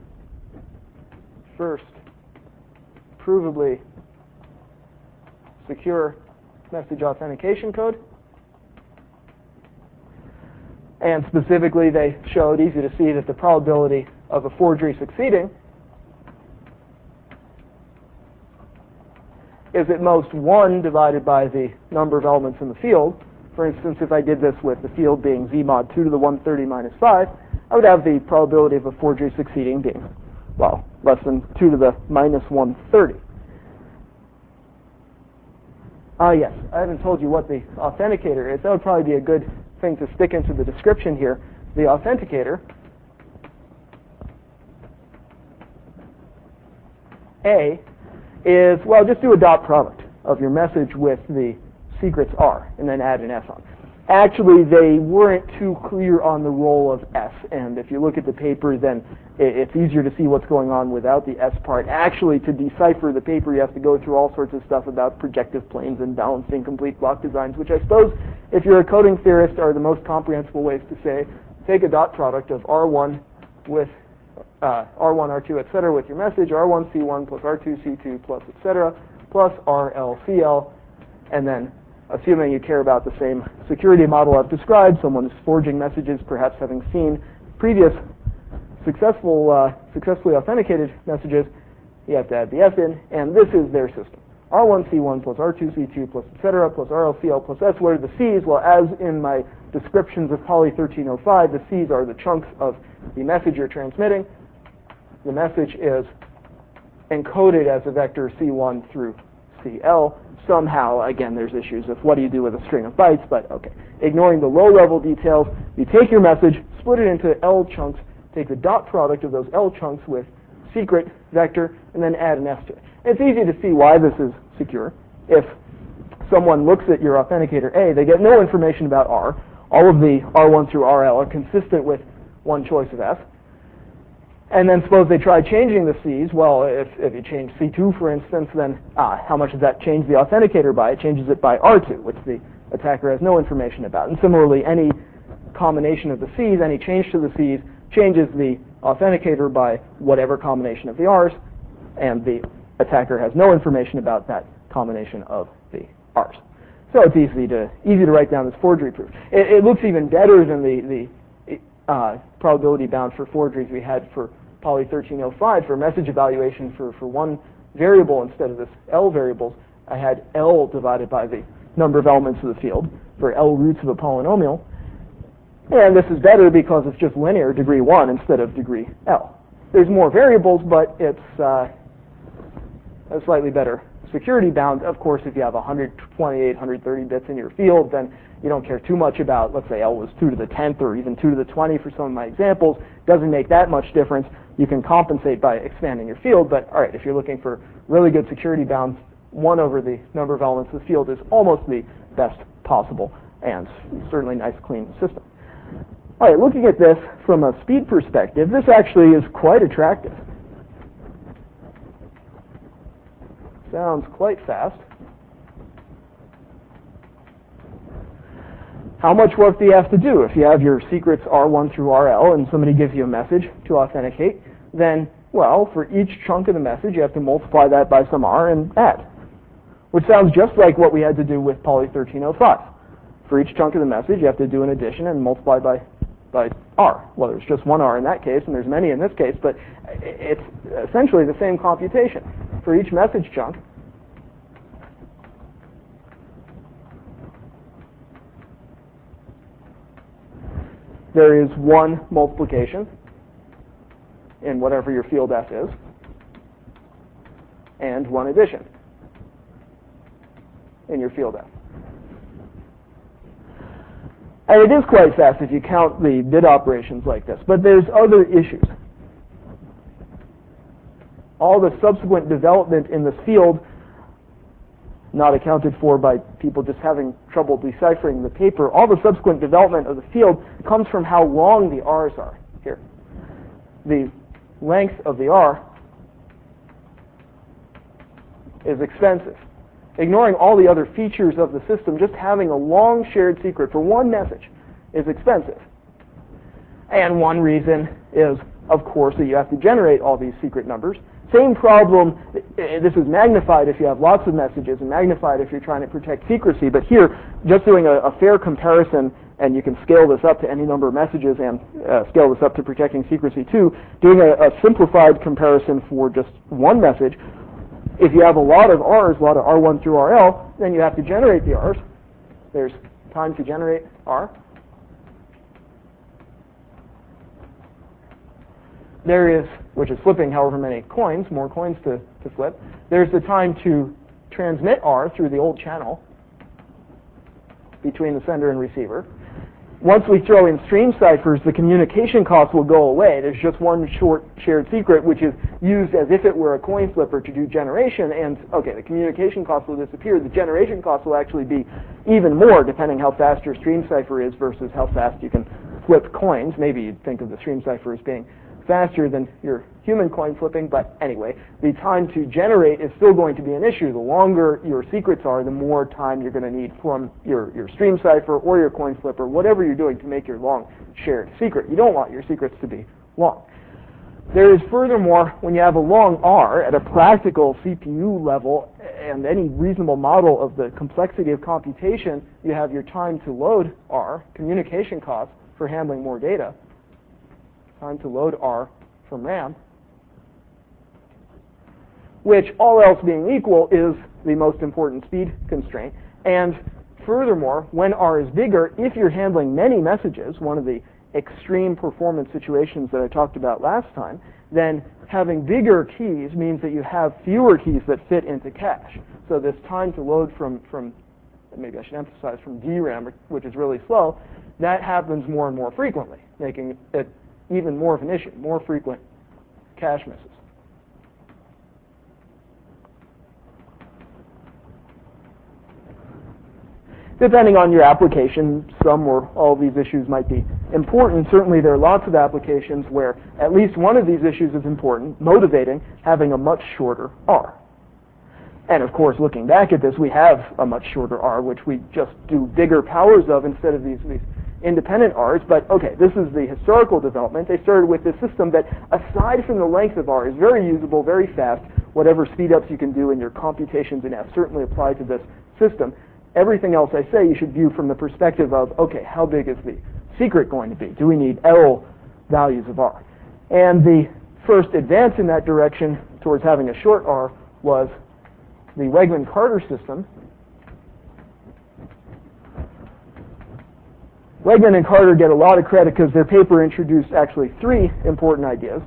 [SPEAKER 1] First, provably secure message authentication code. And specifically, they showed, easy to see, that the probability of a forgery succeeding is at most one divided by the number of elements in the field. For instance, if I did this with the field being z mod two to the one hundred thirty minus five, I would have the probability of a forgery succeeding being, well, less than two to the minus one hundred thirty. Ah, uh, yes, I haven't told you what the authenticator is. That would probably be a good thing to stick into the description here. The authenticator, A, is, well, just do a dot product of your message with the secrets R, and then add an S on. Actually, they weren't too clear on the role of S, and if you look at the paper, then it's easier to see what's going on without the S part. Actually, to decipher the paper, you have to go through all sorts of stuff about projective planes and balancing complete block designs, which I suppose, if you're a coding theorist, are the most comprehensible ways to say, take a dot product of R one with uh, R one, R two, et cetera, with your message, R one, C one, plus R two, C two, plus et cetera, plus R L, C L, and then assuming you care about the same security model I've described, someone is forging messages, perhaps having seen previous successful, uh, successfully authenticated messages, you have to add the S in, and this is their system. R one C one plus R two C two plus et cetera plus R L C L plus S. What are the C's? Well, as in my descriptions of Poly thirteen oh five, the C's are the chunks of the message you're transmitting. The message is encoded as a vector C one through C L. Somehow, again, there's issues of what do you do with a string of bytes, but okay. Ignoring the low-level details, you take your message, split it into L chunks, take the dot product of those L chunks with secret vector, and then add an S to it. It's easy to see why this is secure. If someone looks at your authenticator A, they get no information about R. All of the R one through R L are consistent with one choice of S. And then suppose they try changing the C's. Well, if, if you change C two, for instance, then ah, how much does that change the authenticator by? It changes it by R two, which the attacker has no information about. And similarly, any combination of the C's, any change to the C's, changes the authenticator by whatever combination of the R's, and the attacker has no information about that combination of the R's. So it's easy to easy to write down this forgery proof. It, it looks even better than the the Uh, probability bound for forgeries we had for Poly thirteen oh five for message evaluation for, for one variable instead of this L variables. I had L divided by the number of elements of the field for L roots of a polynomial. And this is better because it's just linear, degree one, instead of degree L. There's more variables, but it's uh, a slightly better security bound. Of course, if you have one hundred twenty-eight, one hundred thirty bits in your field, then you don't care too much about, let's say L was two to the tenth or even two to the twentieth for some of my examples. Doesn't make that much difference. You can compensate by expanding your field, but all right, if you're looking for really good security bounds, one over the number of elements of the field is almost the best possible and certainly nice, clean system. All right, looking at this from a speed perspective, this actually is quite attractive. Sounds quite fast. How much work do you have to do? If you have your secrets R one through R L and somebody gives you a message to authenticate, then, well, for each chunk of the message, you have to multiply that by some R and add, which sounds just like what we had to do with Poly thirteen oh five. For each chunk of the message, you have to do an addition and multiply by, by R. Well, there's just one R in that case, and there's many in this case, but it's essentially the same computation. For each message chunk, there is one multiplication in whatever your field F is, and one addition in your field F. And it is quite fast if you count the bit operations like this, but there's other issues. All the subsequent development in this field, not accounted for by people just having trouble deciphering the paper, all the subsequent development of the field comes from how long the R's are here. The length of the R is expensive. Ignoring all the other features of the system, just having a long shared secret for one message is expensive. And one reason is, of course, that you have to generate all these secret numbers. Same problem, this is magnified if you have lots of messages and magnified if you're trying to protect secrecy, but here, just doing a, a fair comparison, and you can scale this up to any number of messages and uh, scale this up to protecting secrecy too, doing a, a simplified comparison for just one message. If you have a lot of R's, a lot of R one through R L, then you have to generate the R's. There's time to generate R. There is, which is flipping however many coins, more coins to, to flip. There's the time to transmit R through the old channel between the sender and receiver. Once we throw in stream ciphers, the communication cost will go away. There's just one short shared secret, which is used as if it were a coin flipper to do generation, and okay, the communication cost will disappear. The generation cost will actually be even more, depending how fast your stream cipher is versus how fast you can flip coins. Maybe you'd think of the stream cipher as being faster than your human coin flipping, but anyway, the time to generate is still going to be an issue. The longer your secrets are, the more time you're going to need from your, your stream cipher or your coin flipper, whatever you're doing to make your long shared secret. You don't want your secrets to be long. There is furthermore, when you have a long R at a practical C P U level and any reasonable model of the complexity of computation, you have your time to load R, communication costs for handling more data, time to load R from RAM, which, all else being equal, is the most important speed constraint. And furthermore, when R is bigger, if you're handling many messages, one of the extreme performance situations that I talked about last time, then having bigger keys means that you have fewer keys that fit into cache. So this time to load from, from maybe I should emphasize, from D RAM, which is really slow, that happens more and more frequently, making it even more of an issue, more frequent cache misses. Depending on your application, some or all of these issues might be important. Certainly there are lots of applications where at least one of these issues is important, motivating having a much shorter R. And of course, looking back at this, we have a much shorter R, which we just do bigger powers of instead of these, these independent R's, but okay, this is the historical development. They started with this system that, aside from the length of R, is very usable, very fast. Whatever speed-ups you can do in your computations in F certainly apply to this system. Everything else I say you should view from the perspective of, okay, how big is the secret going to be? Do we need L values of R? And the first advance in that direction towards having a short R was the Wegman-Carter system. Wegman and Carter get a lot of credit because their paper introduced actually three important ideas.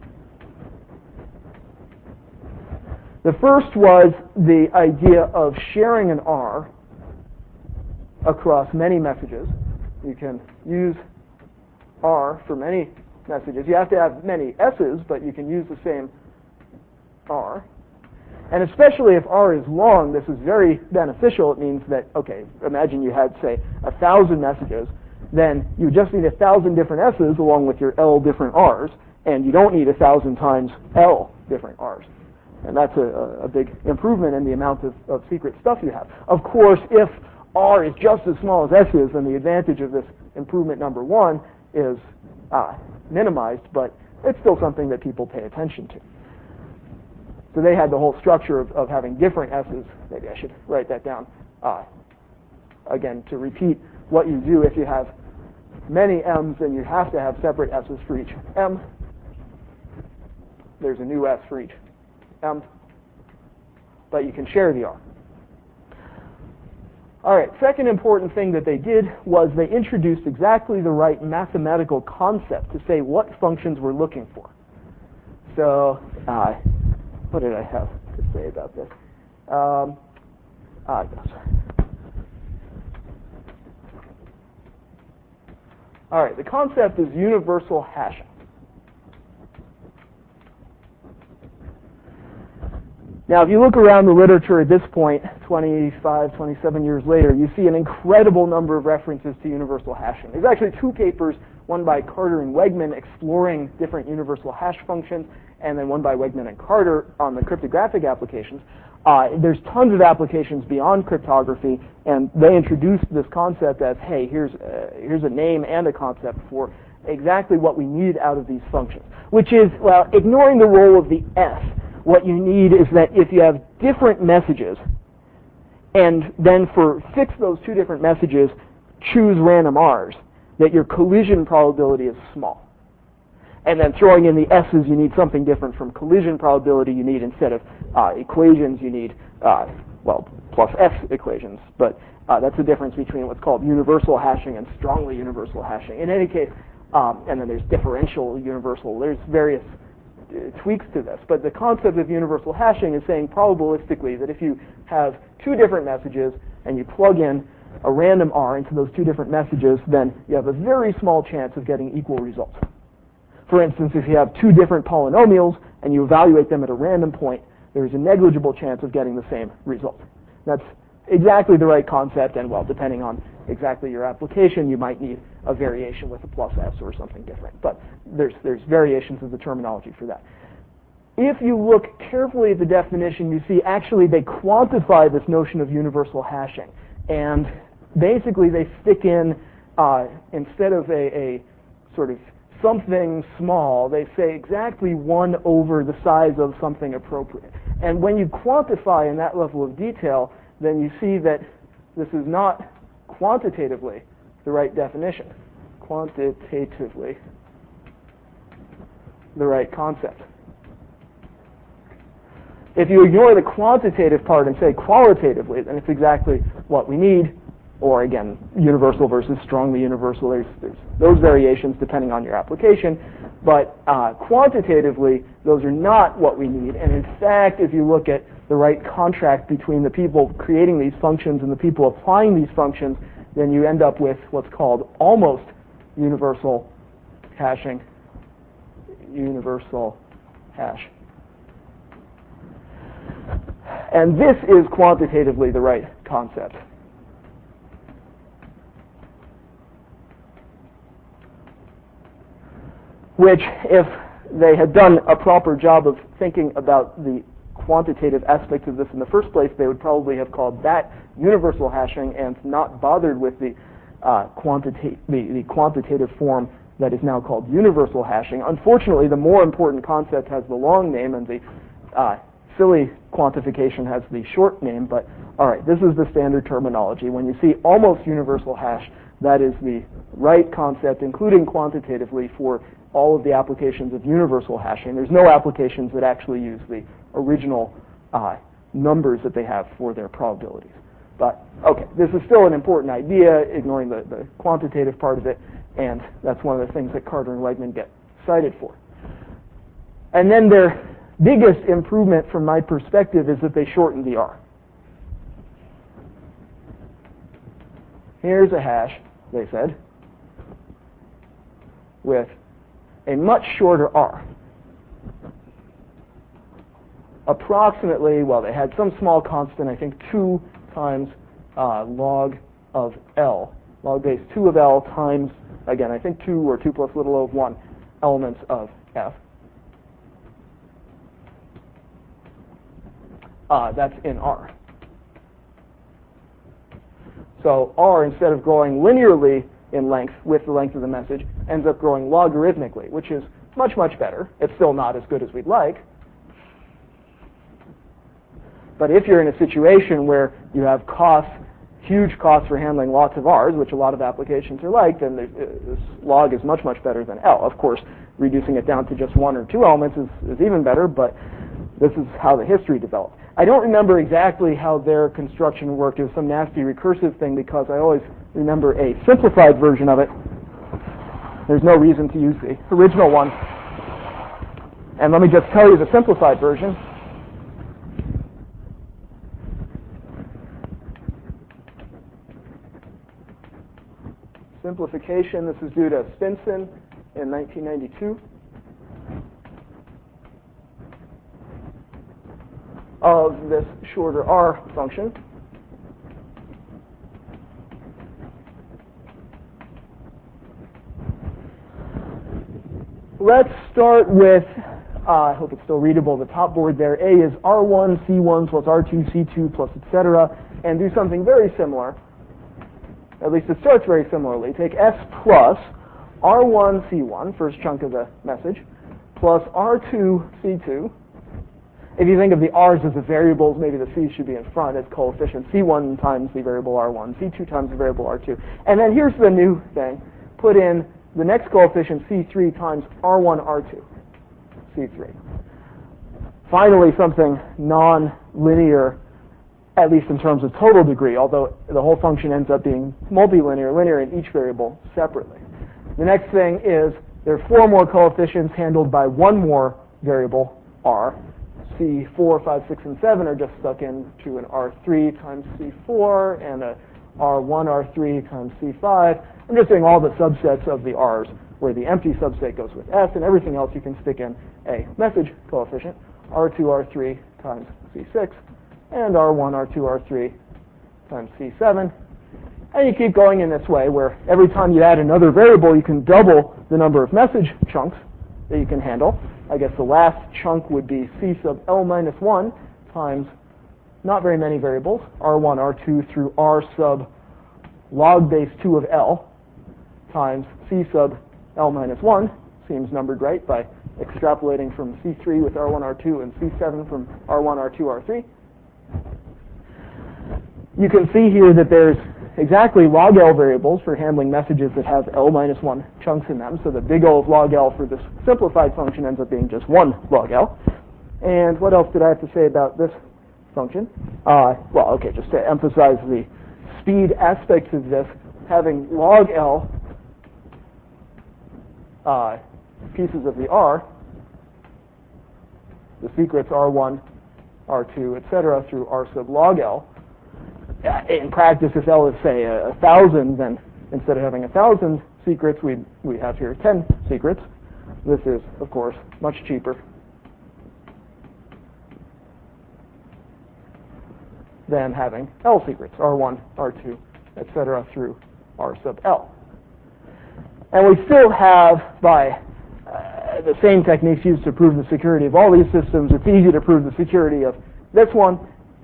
[SPEAKER 1] The first was the idea of sharing an R across many messages. You can use R for many messages. You have to have many S's, but you can use the same R. And especially if R is long, this is very beneficial. It means that, okay, imagine you had, say, a thousand messages. Then you just need a thousand different S's along with your L different R's, and you don't need a thousand times L different R's. And that's a, a big improvement in the amount of, of secret stuff you have. Of course, if R is just as small as S is, then the advantage of this improvement number one is uh, minimized, but it's still something that people pay attention to. So they had the whole structure of, of having different S's. Maybe I should write that down. Uh, again, to repeat what you do if you have many M's, then you have to have separate S's for each M. There's a new S for each M, but you can share the R. All right, second important thing that they did was they introduced exactly the right mathematical concept to say what functions we're looking for. So, uh, what did I have to say about this? Um, ah, yes. All right, the concept is universal hashing. Now, if you look around the literature at this point, twenty-five, twenty-seven years later, you see an incredible number of references to universal hashing. There's actually two papers, one by Carter and Wegman exploring different universal hash functions, and then one by Wegman and Carter on the cryptographic applications. Uh, there's tons of applications beyond cryptography, and they introduced this concept as, hey, here's, uh, here's a name and a concept for exactly what we need out of these functions, which is, well, ignoring the role of the S. What you need is that if you have different messages, and then for fix those two different messages, choose random R's, that your collision probability is small. And then throwing in the S's, you need something different from collision probability. You need, instead of uh, equations, you need, uh, well, plus S equations. But uh, that's the difference between what's called universal hashing and strongly universal hashing. In any case, um, and then there's differential universal. There's various tweaks to this, but the concept of universal hashing is saying probabilistically that if you have two different messages and you plug in a random R into those two different messages, then you have a very small chance of getting equal results. For instance, if you have two different polynomials and you evaluate them at a random point, there's a negligible chance of getting the same result. That's exactly the right concept, and well, depending on exactly your application, you might need a variation with a plus S or something different. But there's, there's variations of the terminology for that. If you look carefully at the definition, you see actually they quantify this notion of universal hashing. And basically they stick in, uh, instead of a, a sort of something small, they say exactly one over the size of something appropriate. And when you quantify in that level of detail, then you see that this is not quantitatively the right definition. Quantitatively the right concept. If you ignore the quantitative part and say qualitatively, then it's exactly what we need. Or again, universal versus strongly universal. There's, there's those variations depending on your application. But uh, quantitatively, those are not what we need. And in fact, if you look at the right contract between the people creating these functions and the people applying these functions, then you end up with what's called almost universal hashing. Universal hash. And this is quantitatively the right concept. Which, if they had done a proper job of thinking about the quantitative aspect of this in the first place, they would probably have called that universal hashing and not bothered with the, uh, quantita- the, the quantitative form that is now called universal hashing. Unfortunately, the more important concept has the long name, and the uh, silly quantification has the short name. But all right, this is the standard terminology. When you see almost universal hash, that is the right concept, including quantitatively, for all of the applications of universal hashing. There's no applications that actually use the original uh, numbers that they have for their probabilities. But, okay, this is still an important idea, ignoring the, the quantitative part of it, and that's one of the things that Carter and Wegman get cited for. And then their biggest improvement from my perspective is that they shortened the R. Here's a hash, they said, with a much shorter R. Approximately, well, they had some small constant, I think two times uh, log of L. Log base two of L times, again, I think two or two plus little o of one elements of F. Uh, that's in R. So R, instead of growing linearly in length with the length of the message, ends up growing logarithmically, which is much, much better. It's still not as good as we'd like. But if you're in a situation where you have costs, huge costs for handling lots of R's, which a lot of applications are like, then this log is much, much better than L. Of course, reducing it down to just one or two elements is, is even better, but this is how the history developed. I don't remember exactly how their construction worked. It was some nasty recursive thing because I always remember a simplified version of it. There's no reason to use the original one. And let me just tell you the simplified version. Simplification, this is due to Stinson in nineteen ninety-two. Of this shorter R function. Let's start with, uh, I hope it's still readable, the top board there. A is R one, C one plus R two, C two plus et cetera, and do something very similar. At least it starts very similarly. Take S plus R one, C one, first chunk of the message, plus R two, C two. If you think of the R's as the variables, maybe the C's should be in front as coefficient C one times the variable R one, C two times the variable R two. And then here's the new thing. Put in the next coefficient C three times R one, R two, C three. Finally, something non-linear, at least in terms of total degree, although the whole function ends up being multilinear, linear in each variable separately. The next thing is there are four more coefficients handled by one more variable, R. C four, five, six, and seven are just stuck into an R three times C four and a R one, R three times C five. I'm just doing all the subsets of the R's where the empty subset goes with S, and everything else you can stick in a message coefficient, R two, R three times C six, and R one, R two, R three times C seven. And you keep going in this way where every time you add another variable, you can double the number of message chunks that you can handle. I guess the last chunk would be C sub L minus one times not very many variables, R one, R two through R sub log base two of L times C sub L minus one, seems numbered right by extrapolating from C three with R one, R two and C seven from R one, R two, R three. You can see here that there's exactly log L variables for handling messages that have L minus one chunks in them. So the big O of log L for this simplified function ends up being just one log L. And what else did I have to say about this function? Uh, well, okay, just to emphasize the speed aspects of this, having log L uh, pieces of the R, the secrets R one, R two, et cetera, through R sub log L. In practice, if L is, say, a, a thousand, then instead of having a thousand secrets, we we have here ten secrets. This is, of course, much cheaper than having L secrets, R one, R two, et cetera, through R sub L. And we still have, by uh, the same techniques used to prove the security of all these systems, it's easy to prove the security of this one.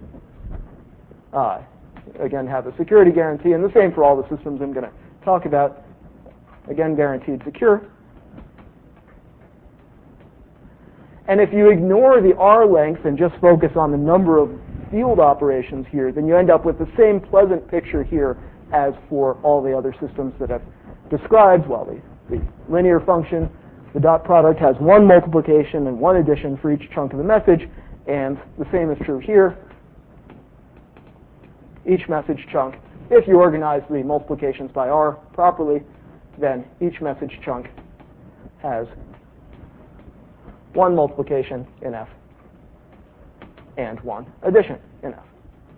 [SPEAKER 1] Uh, again, have a security guarantee, and the same for all the systems I'm going to talk about. Again, guaranteed secure. And if you ignore the R length and just focus on the number of field operations here, then you end up with the same pleasant picture here as for all the other systems that I've described. Well, the, the linear function, the dot product has one multiplication and one addition for each chunk of the message, and the same is true here. Each message chunk, if you organize the multiplications by R properly, then each message chunk has one multiplication in F and one addition in F.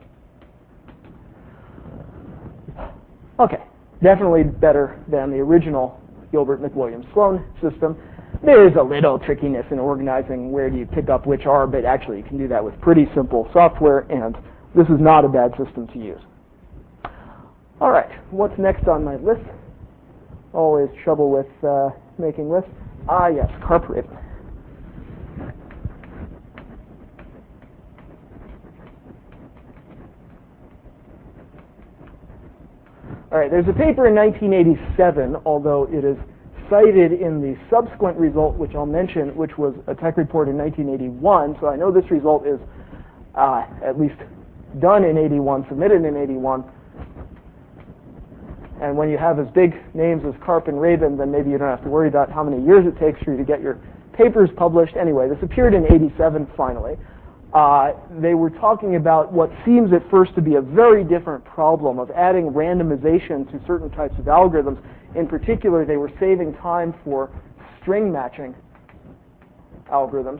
[SPEAKER 1] Okay, definitely better than the original Gilbert-McWilliams-Sloan system. There is a little trickiness in organizing where do you pick up which R, but actually you can do that with pretty simple software, and this is not a bad system to use. All right, what's next on my list? Always trouble with uh, making lists. Ah, yes, Carp Raven. All right, there's a paper in nineteen eighty-seven, although it is cited in the subsequent result, which I'll mention, which was a tech report in nineteen eighty-one. So I know this result is uh, at least done in eighty-one, submitted in eighty-one. And when you have as big names as Carp and Rabin, then maybe you don't have to worry about how many years it takes for you to get your papers published. Anyway, this appeared in eighty-seven finally. Uh, they were talking about what seems at first to be a very different problem of adding randomization to certain types of algorithms. In particular, they were saving time for string matching algorithms.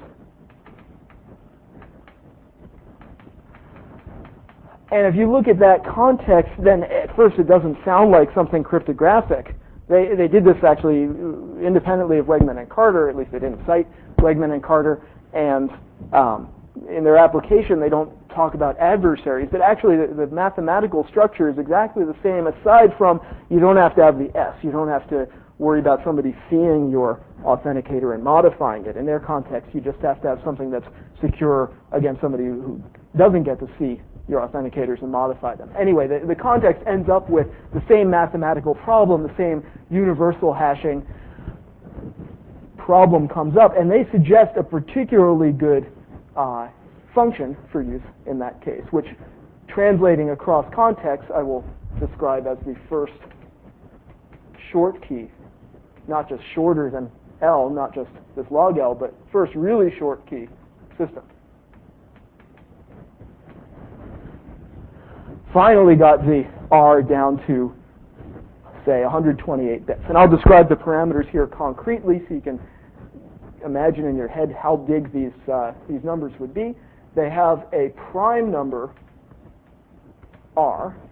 [SPEAKER 1] And if you look at that context, then at first it doesn't sound like something cryptographic. They, they did this actually independently of Wegman and Carter, at least they didn't cite Wegman and Carter, and um, in their application they don't talk about adversaries, but actually the, the mathematical structure is exactly the same, aside from you don't have to have the S. You don't have to worry about somebody seeing your authenticator and modifying it. In their context, you just have to have something that's secure against somebody who doesn't get to see your authenticators and modify them. Anyway, the, the context ends up with the same mathematical problem, the same universal hashing problem comes up, and they suggest a particularly good uh, function for use in that case, which, translating across context, I will describe as the first short key, not just shorter than L, not just this log L, but first really short key system. Finally got the R down to, say, one hundred twenty-eight bits. And I'll describe the parameters here concretely so you can imagine in your head how big these, uh, these numbers would be. They have a prime number, R,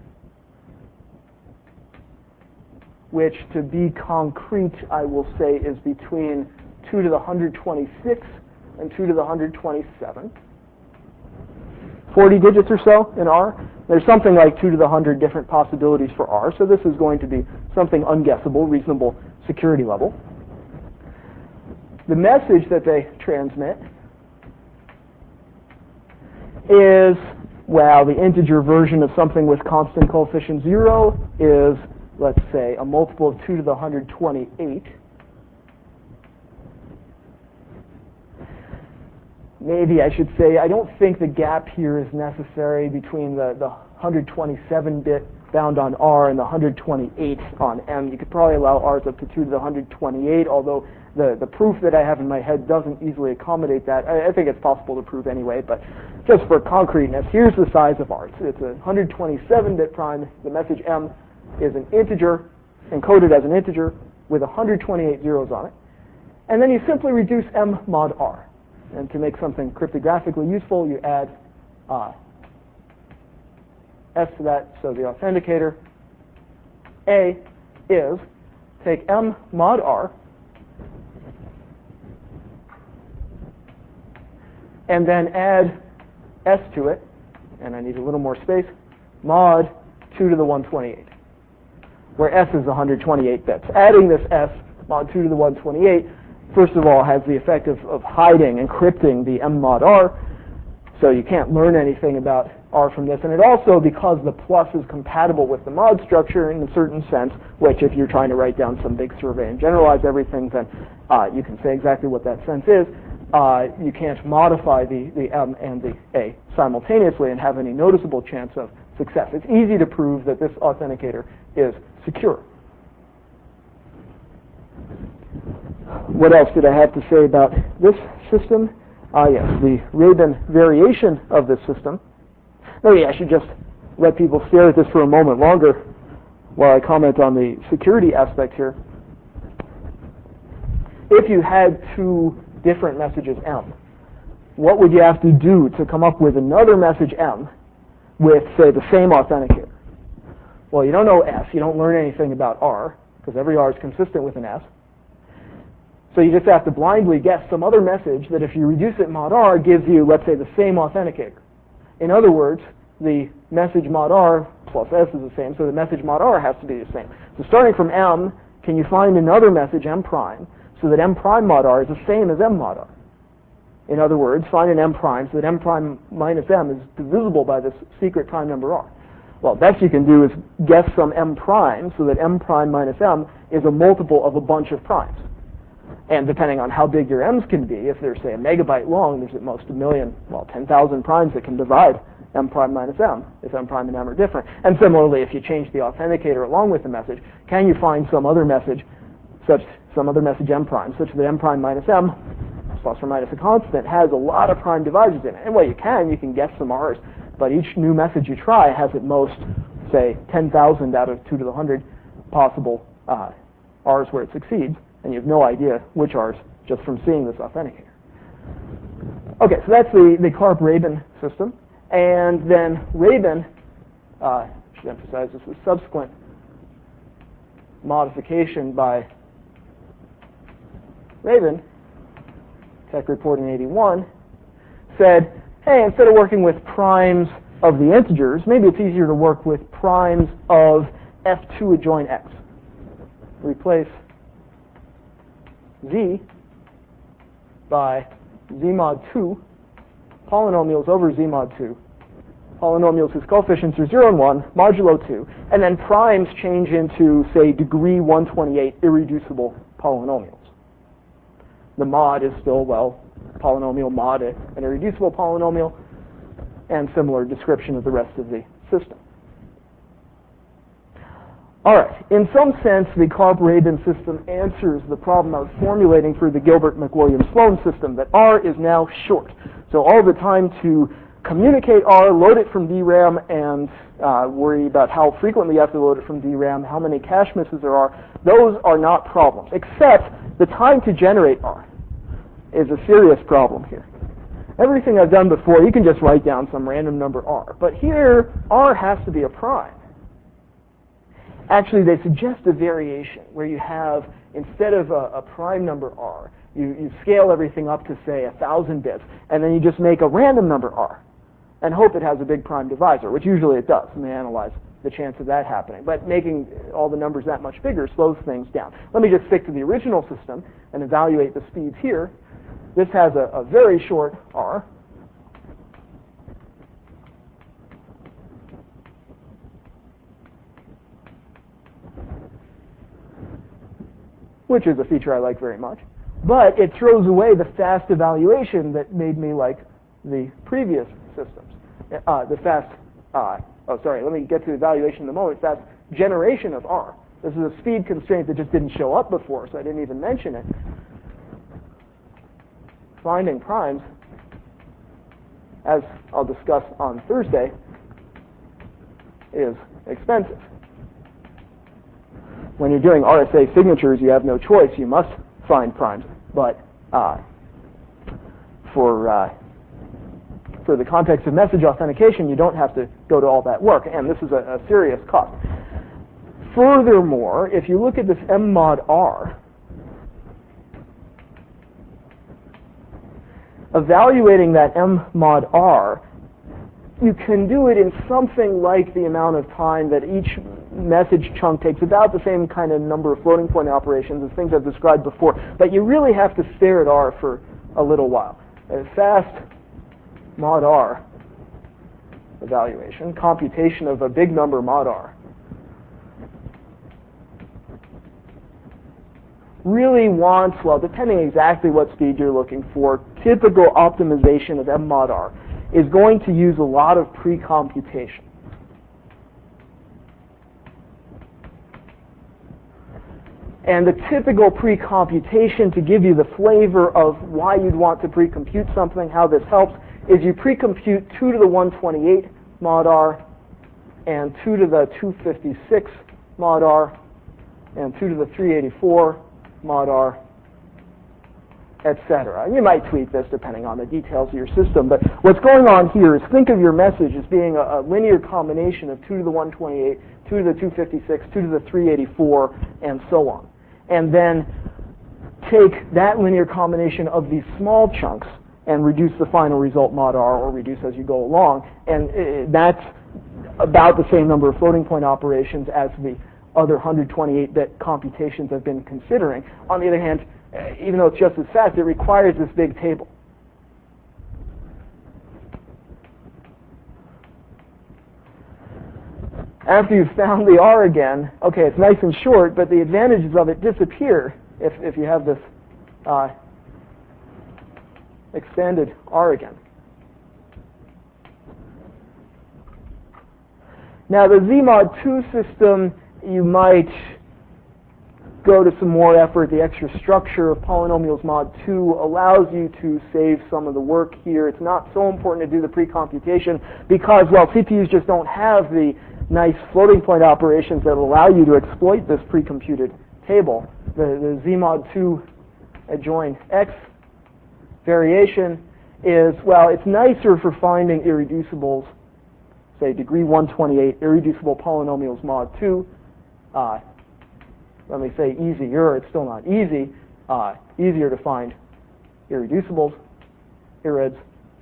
[SPEAKER 1] which, to be concrete, I will say is between two to the one hundred twenty-six and two to the one hundred twenty-seven. forty digits or so in R. There's something like two to the one hundred different possibilities for R, so this is going to be something unguessable, reasonable security level. The message that they transmit is, well, the integer version of something with constant coefficient zero is, let's say, a multiple of two to the one hundred twenty-eight. Maybe I should say, I don't think the gap here is necessary between the, the one hundred twenty-seven bit bound on R and the one hundred twenty-eight on M. You could probably allow R's up to two to the one hundred twenty-eight, although the, the proof that I have in my head doesn't easily accommodate that. I, I think it's possible to prove anyway, but just for concreteness, here's the size of R. It's, it's a one hundred twenty-seven bit prime. The message M is an integer, encoded as an integer, with one hundred twenty-eight zeros on it. And then you simply reduce M mod R. And to make something cryptographically useful, you add uh, S to that, so the authenticator A is take M mod R and then add S to it, and I need a little more space, mod two to the one hundred twenty-eight, where S is one hundred twenty-eight bits. Adding this S, mod two to the one hundred twenty-eight, first of all, has the effect of, of hiding, encrypting the M mod R, so you can't learn anything about R from this. And it also, because the plus is compatible with the mod structure in a certain sense, which if you're trying to write down some big survey and generalize everything, then uh, you can say exactly what that sense is. Uh, you can't modify the, the M and the A simultaneously and have any noticeable chance of success. It's easy to prove that this authenticator is secure. What else did I have to say about this system? Ah, uh, yes, the Rabin variation of this system. Maybe I should just let people stare at this for a moment longer while I comment on the security aspect here. If you had two different messages M, what would you have to do to come up with another message M with, say, the same authenticator? Well, you don't know S. You don't learn anything about R, because every R is consistent with an S. So you just have to blindly guess some other message that if you reduce it mod R gives you, let's say, the same authenticator. In other words, the message mod R plus S is the same, so the message mod R has to be the same. So starting from M, can you find another message M prime so that M prime mod R is the same as M mod R? In other words, find an M prime so that M prime minus M is divisible by this secret prime number R. Well, best you can do is guess some M prime so that M prime minus M is a multiple of a bunch of primes. And depending on how big your M's can be, if they're, say, a megabyte long, there's at most a million, well, ten thousand primes that can divide M prime minus M, if M prime and M are different. And similarly, if you change the authenticator along with the message, can you find some other message, such some other message M prime, such that M prime minus M plus or minus a constant, has a lot of prime divisors in it. And well, you can, you can guess some R's, but each new message you try has at most, say, ten thousand out of two to the one hundred possible uh, R's where it succeeds, and you have no idea which R's just from seeing this authenticator. Okay, so that's the, the Karp-Rabin system. And then Rabin, uh, I should emphasize this is a subsequent modification by Rabin, Tech Report in eighty-one, said, hey, instead of working with primes of the integers, maybe it's easier to work with primes of F two adjoin X. Replace Z by Z mod two, polynomials over Z mod two, polynomials whose coefficients are zero and one, modulo two, and then primes change into, say, degree one twenty-eight irreducible polynomials. The mod is still, well, polynomial mod, an irreducible polynomial, and similar description of the rest of the system. All right, in some sense, the Karp-Rabin system answers the problem I was formulating for the Gilbert-McWilliams-Sloan system, that R is now short. So all the time to communicate R, load it from D RAM, and uh, worry about how frequently you have to load it from D RAM, how many cache misses there are, those are not problems, except the time to generate R is a serious problem here. Everything I've done before, you can just write down some random number R. But here, R has to be a prime. Actually, they suggest a variation where you have, instead of a, a prime number R, you, you scale everything up to, say, one thousand bits, and then you just make a random number R and hope it has a big prime divisor, which usually it does, and they analyze the chance of that happening. But making all the numbers that much bigger slows things down. Let me just stick to the original system and evaluate the speeds here. This has a, a very short R. Which is a feature I like very much. But it throws away the fast evaluation that made me like the previous systems. Uh, the fast, uh, oh sorry, let me get to evaluation in a moment, fast generation of R. This is a speed constraint that just didn't show up before, so I didn't even mention it. Finding primes, as I'll discuss on Thursday, is expensive. When you're doing R S A signatures, you have no choice. You must find primes. But uh, for uh, for the context of message authentication, you don't have to go to all that work, and this is a, a serious cost. Furthermore, if you look at this M mod R, evaluating that M mod R, you can do it in something like the amount of time that each message chunk takes, about the same kind of number of floating point operations as things I've described before, but you really have to stare at R for a little while. A fast mod R evaluation, computation of a big number mod R, really wants, well, depending exactly what speed you're looking for, typical optimization of M mod R is going to use a lot of pre-computation. And the typical pre-computation, to give you the flavor of why you'd want to pre-compute something, how this helps, is you pre-compute two to the one twenty-eight mod R, and two to the two fifty-six mod R, and two to the three eighty-four mod R, et cetera. You might tweak this depending on the details of your system, but what's going on here is think of your message as being a, a linear combination of two to the one twenty-eight, two to the two fifty-six, two to the three eighty-four, and so on. And then take that linear combination of these small chunks and reduce the final result mod R, or reduce as you go along, and uh, that's about the same number of floating point operations as the other one hundred twenty-eight bit computations I've been considering. On the other hand, even though it's just as fast, it requires this big table. After you've found the R again, okay, it's nice and short, but the advantages of it disappear if, if you have this uh, expanded R again. Now the Z mod two system, you might go to some more effort. The extra structure of Polynomials Mod two allows you to save some of the work here. It's not so important to do the pre-computation because, well, C P Us just don't have the nice floating point operations that allow you to exploit this pre-computed table. The, the Z mod two adjoin X variation is, well, it's nicer for finding irreducibles, say degree one twenty-eight, irreducible polynomials mod two. Uh, let me say easier, it's still not easy, uh, easier to find irreducibles, irreds.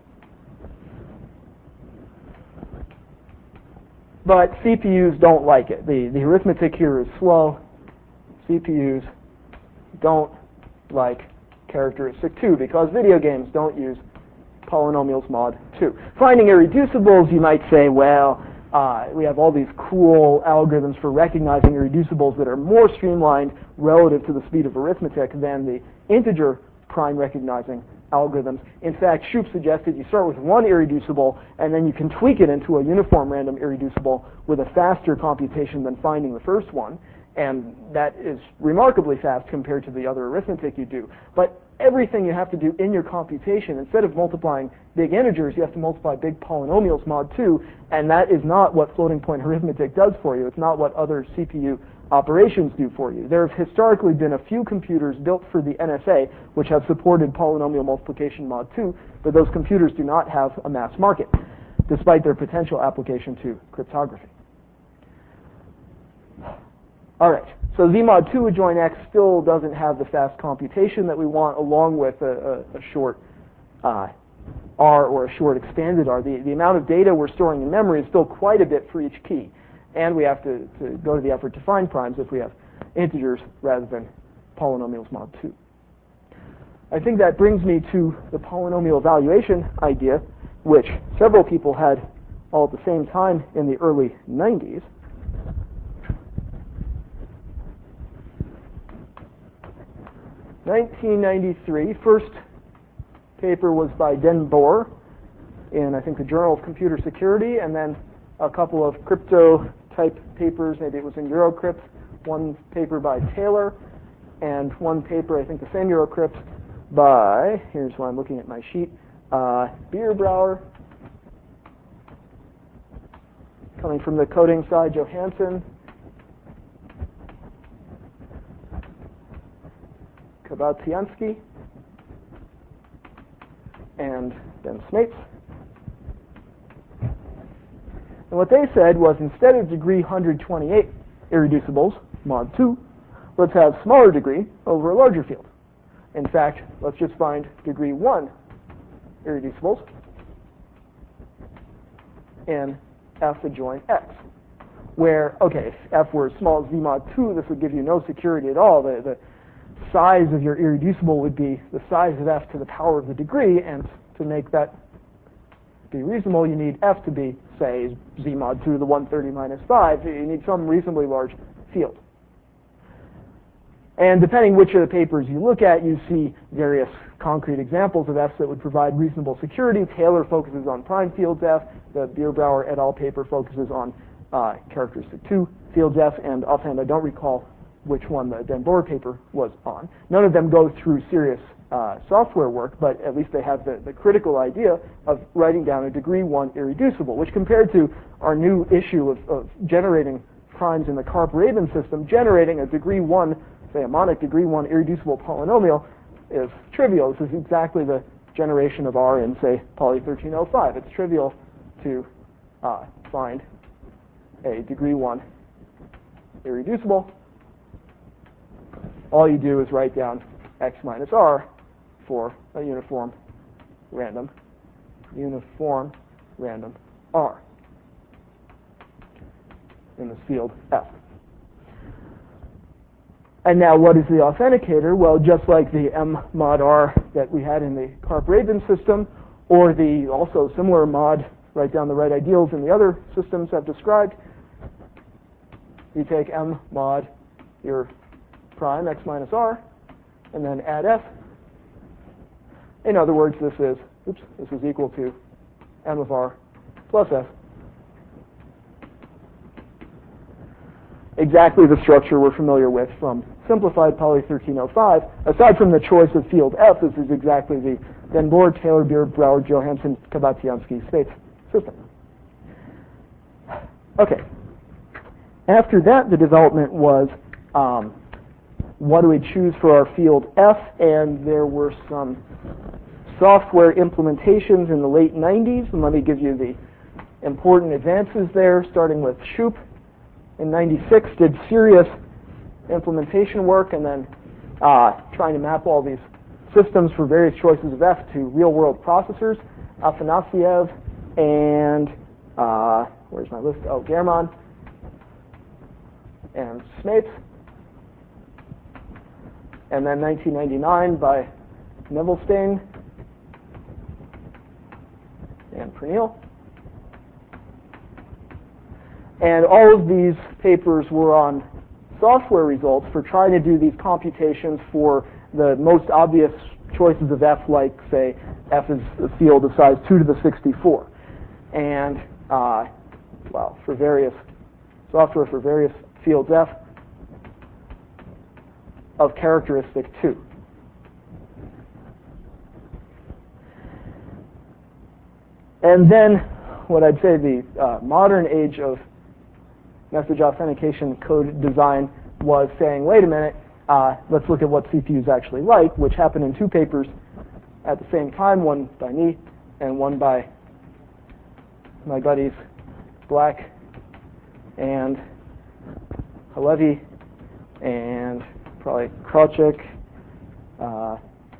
[SPEAKER 1] But C P Us don't like it. The, the arithmetic here is slow. C P Us don't like characteristic two because video games don't use polynomials mod two. Finding irreducibles, you might say, well, uh, we have all these cool algorithms for recognizing irreducibles that are more streamlined relative to the speed of arithmetic than the integer prime recognizing algorithms. In fact, Shoup suggested you start with one irreducible and then you can tweak it into a uniform random irreducible with a faster computation than finding the first one. And that is remarkably fast compared to the other arithmetic you do. But everything you have to do in your computation, instead of multiplying big integers, you have to multiply big polynomials mod two, and that is not what floating point arithmetic does for you. It's not what other C P U operations do for you. There have historically been a few computers built for the N S A which have supported polynomial multiplication mod two, but those computers do not have a mass market, despite their potential application to cryptography. All right, so Z mod two adjoin X still doesn't have the fast computation that we want, along with a, a, a short uh, R or a short expanded R. The, the amount of data we're storing in memory is still quite a bit for each key, and we have to, to go to the effort to find primes if we have integers rather than polynomials mod two. I think that brings me to the polynomial evaluation idea, which several people had all at the same time in the early nineties. nineteen ninety-three, first paper was by Den Boer in, I think, the Journal of Computer Security, and then a couple of crypto-type papers, maybe it was in Eurocrypt, one paper by Taylor, and one paper, I think the same Eurocrypt, by, here's why I'm looking at my sheet, uh, Bierbauer, coming from the coding side, Johansson, Kabatsiansky, and Ben Smates. And what they said was, instead of degree one hundred twenty-eight irreducibles, mod two, let's have smaller degree over a larger field. In fact, let's just find degree one irreducibles in F adjoin X, where, okay, if F were as small as Z mod two, this would give you no security at all. The, the size of your irreducible would be the size of F to the power of the degree, and to make that be reasonable, you need F to be, say, Z mod two to the one thirty minus five. You need some reasonably large field. And depending which of the papers you look at, you see various concrete examples of Fs that would provide reasonable security. Taylor focuses on prime fields F. The Bierbauer et al. Paper focuses on uh, characteristic two fields F. And offhand, I don't recall which one the Den Boer paper was on. None of them go through serious uh, software work, but at least they have the, the critical idea of writing down a degree one irreducible, which compared to our new issue of, of generating primes in the Karp-Rabin system, generating a degree one, say a monic degree one irreducible polynomial is trivial. This is exactly the generation of R in, say, Poly thirteen oh five. It's trivial to uh, find a degree one irreducible. All you do is write down X minus R for a uniform random, uniform random R in this field F. And now what is the authenticator? Well, just like the M mod R that we had in the Karp-Rabin system, or the also similar mod, write down the right ideals in the other systems I've described, you take M mod your prime X minus R, and then add F. In other words, this is, oops, this is equal to M of R plus F. Exactly the structure we're familiar with from simplified Poly thirteen oh five, aside from the choice of field F, this is exactly the Den Boer, Taylor, Beard, Brauer, Johansson, Kabatiansky space system. Okay. After that, the development was um, what do we choose for our field F, and there were some software implementations in the late nineties, and let me give you the important advances there, starting with Shoup in ninety-six, did serious implementation work, and then uh, trying to map all these systems for various choices of F to real-world processors. Afanasiev and, uh, where's my list? Oh, German and Smapes. And then nineteen ninety-nine by Nevelstein and Pernille. And all of these papers were on software results for trying to do these computations for the most obvious choices of F, like, say, F is a field of size two to the sixty-four. And, uh, well, for various software for various fields F of characteristic two. And then what I'd say the uh, modern age of message authentication code design was saying, wait a minute, uh, let's look at what C P Us actually like, which happened in two papers at the same time, one by me and one by my buddies Black and Halevi and probably Krawczyk uh,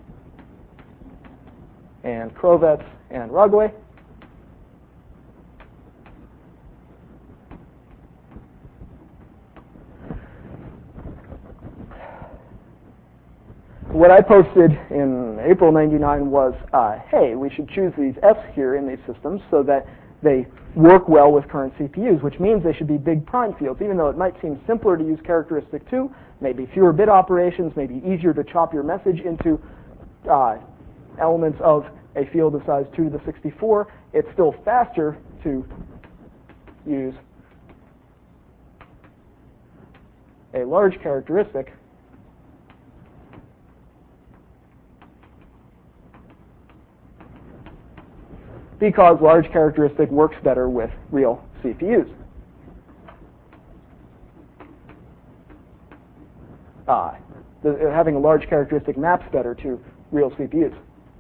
[SPEAKER 1] and Krovets and Rugway. What I posted in April ninety-nine was, uh, hey, we should choose these Fs here in these systems so that they work well with current C P Us, which means they should be big prime fields, even though it might seem simpler to use characteristic two, maybe fewer bit operations, maybe easier to chop your message into uh, elements of a field of size two to the sixty-four. It's still faster to use a large characteristic because large characteristic works better with real C P Us. Uh, the, having a large characteristic maps better to real C P Us.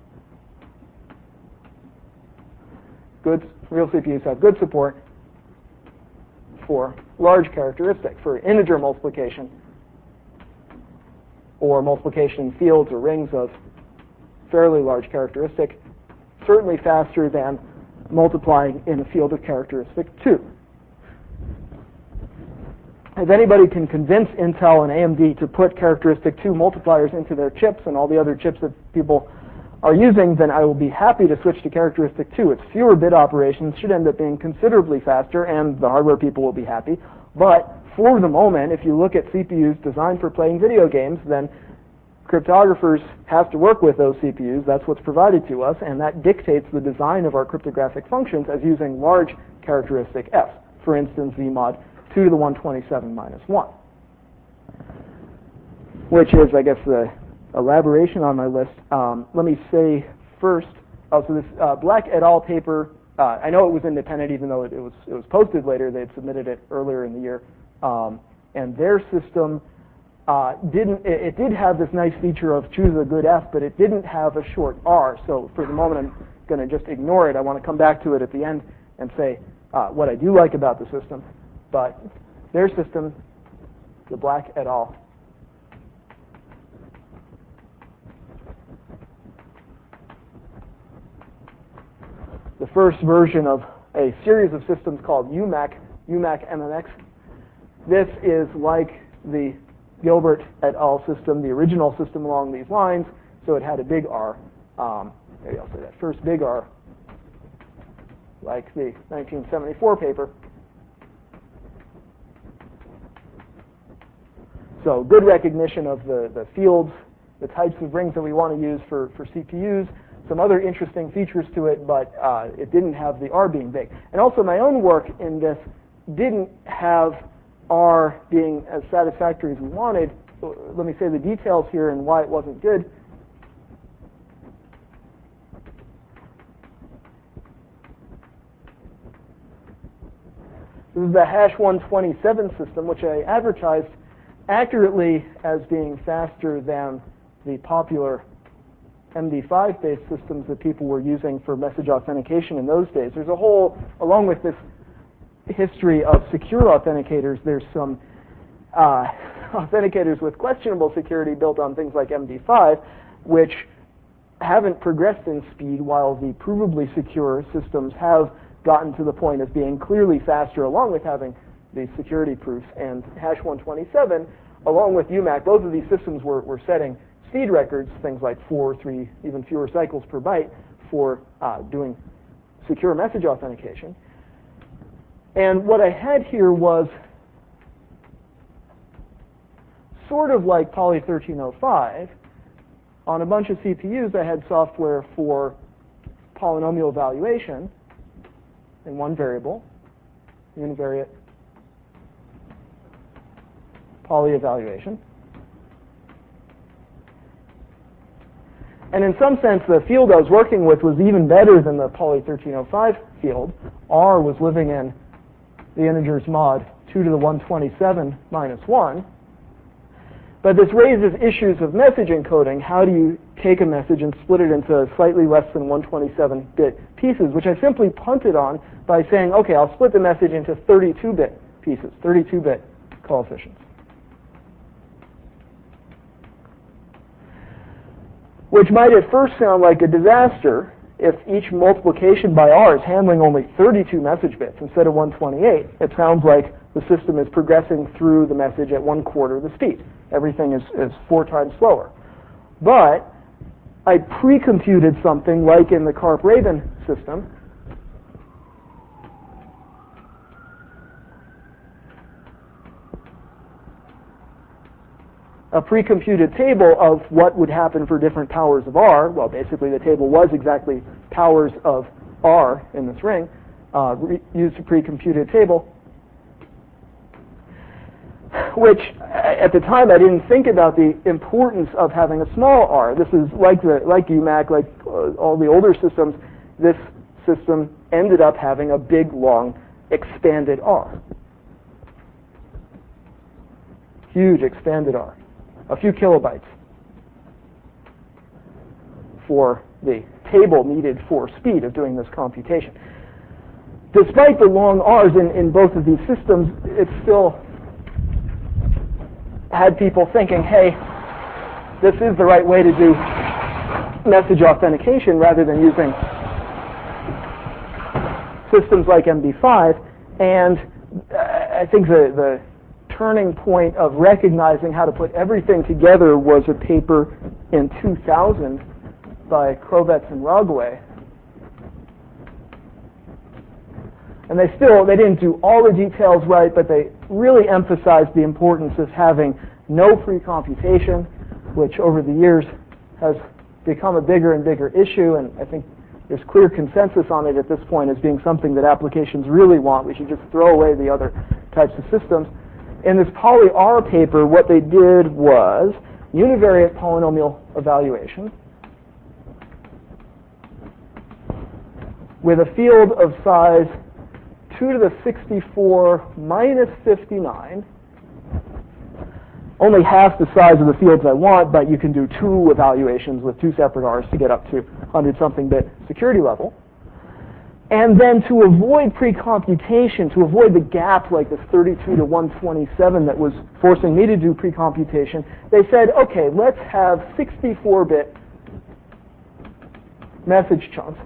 [SPEAKER 1] Good, real C P Us have good support for large characteristic, for integer multiplication or multiplication in fields or rings of fairly large characteristic, certainly faster than multiplying in a field of characteristic two. If anybody can convince Intel and A M D to put characteristic two multipliers into their chips and all the other chips that people are using, then I will be happy to switch to characteristic two. It's fewer bit operations, should end up being considerably faster, and the hardware people will be happy. But for the moment, if you look at C P Us designed for playing video games, then cryptographers have to work with those C P Us. That's what's provided to us, and that dictates the design of our cryptographic functions as using large characteristic F. For instance, V mod two to the one twenty-seven minus one, which is, I guess, the elaboration on my list. Um, let me say first, oh, so this uh, Black et al. Paper, uh, I know it was independent even though it, it was it was posted later. They had submitted it earlier in the year, um, and their system Uh, didn't it, it did have this nice feature of choose a good F, but it didn't have a short R. So for the moment, I'm going to just ignore it. I want to come back to it at the end and say uh, what I do like about the system. But their system, the Black et al. The first version of a series of systems called U M A C, U M A C M M X. This is like the Gilbert et al. System, the original system along these lines, so it had a big R. Um, maybe I'll say that first big R, like the nineteen seventy-four paper. So good recognition of the, the fields, the types of rings that we want to use for, for C P Us, some other interesting features to it, but uh, it didn't have the R being big. And also my own work in this didn't have R being as satisfactory as we wanted let me say the details here and why it wasn't good. This is the hash one twenty-seven system, which I advertised accurately as being faster than the popular M D five based systems that people were using for message authentication in those days. There's a whole, along with this history of secure authenticators, there's some uh, authenticators with questionable security built on things like M D five, which haven't progressed in speed, while the provably secure systems have gotten to the point of being clearly faster, along with having the security proofs. And hash one twenty-seven, along with U MAC, both of these systems were, were setting speed records, things like four, three, even fewer cycles per byte for uh, doing secure message authentication. And what I had here was sort of like Poly thirteen oh five. On a bunch of C P Us, I had software for polynomial evaluation in one variable, univariate poly evaluation. And in some sense, the field I was working with was even better than the Poly thirteen oh five field. R was living in the integers mod two to the one twenty-seven minus one. But this raises issues of message encoding. How do you take a message and split it into slightly less than one twenty-seven bit pieces, which I simply punted on by saying, okay, I'll split the message into thirty-two bit pieces, thirty-two bit coefficients. Which might at first sound like a disaster if each multiplication by R is handling only thirty-two message bits instead of one twenty-eight. It sounds like the system is progressing through the message at one quarter the speed. Everything is, is four times slower. But I pre-computed something like in the Karp-Raven system. A pre-computed table of what would happen for different powers of R. Well, basically the table was exactly powers of R in this ring. Uh, re- used a pre-computed table, which at the time I didn't think about the importance of having a small r. This is like the like U MAC, like uh, all the older systems. This system ended up having a big, long, expanded R. Huge expanded R. A few kilobytes for the table needed for speed of doing this computation. Despite the long R's in, in both of these systems, it still had people thinking, hey, this is the right way to do message authentication rather than using systems like M D five. And I think the, the turning point of recognizing how to put everything together was a paper in two thousand by Krovets and Rogoway. And they still, they didn't do all the details right, but they really emphasized the importance of having no pre-computation, which over the years has become a bigger and bigger issue, and I think there's clear consensus on it at this point as being something that applications really want. We should just throw away the other types of systems. In this poly-R paper, what they did was univariate polynomial evaluation with a field of size two to the sixty-four minus fifty-nine, only half the size of the fields I want, but you can do two evaluations with two separate R's to get up to one hundred something bit security level. And then to avoid pre-computation, to avoid the gap like this thirty-two to one twenty-seven that was forcing me to do pre-computation, they said, okay, let's have sixty-four bit message chunks.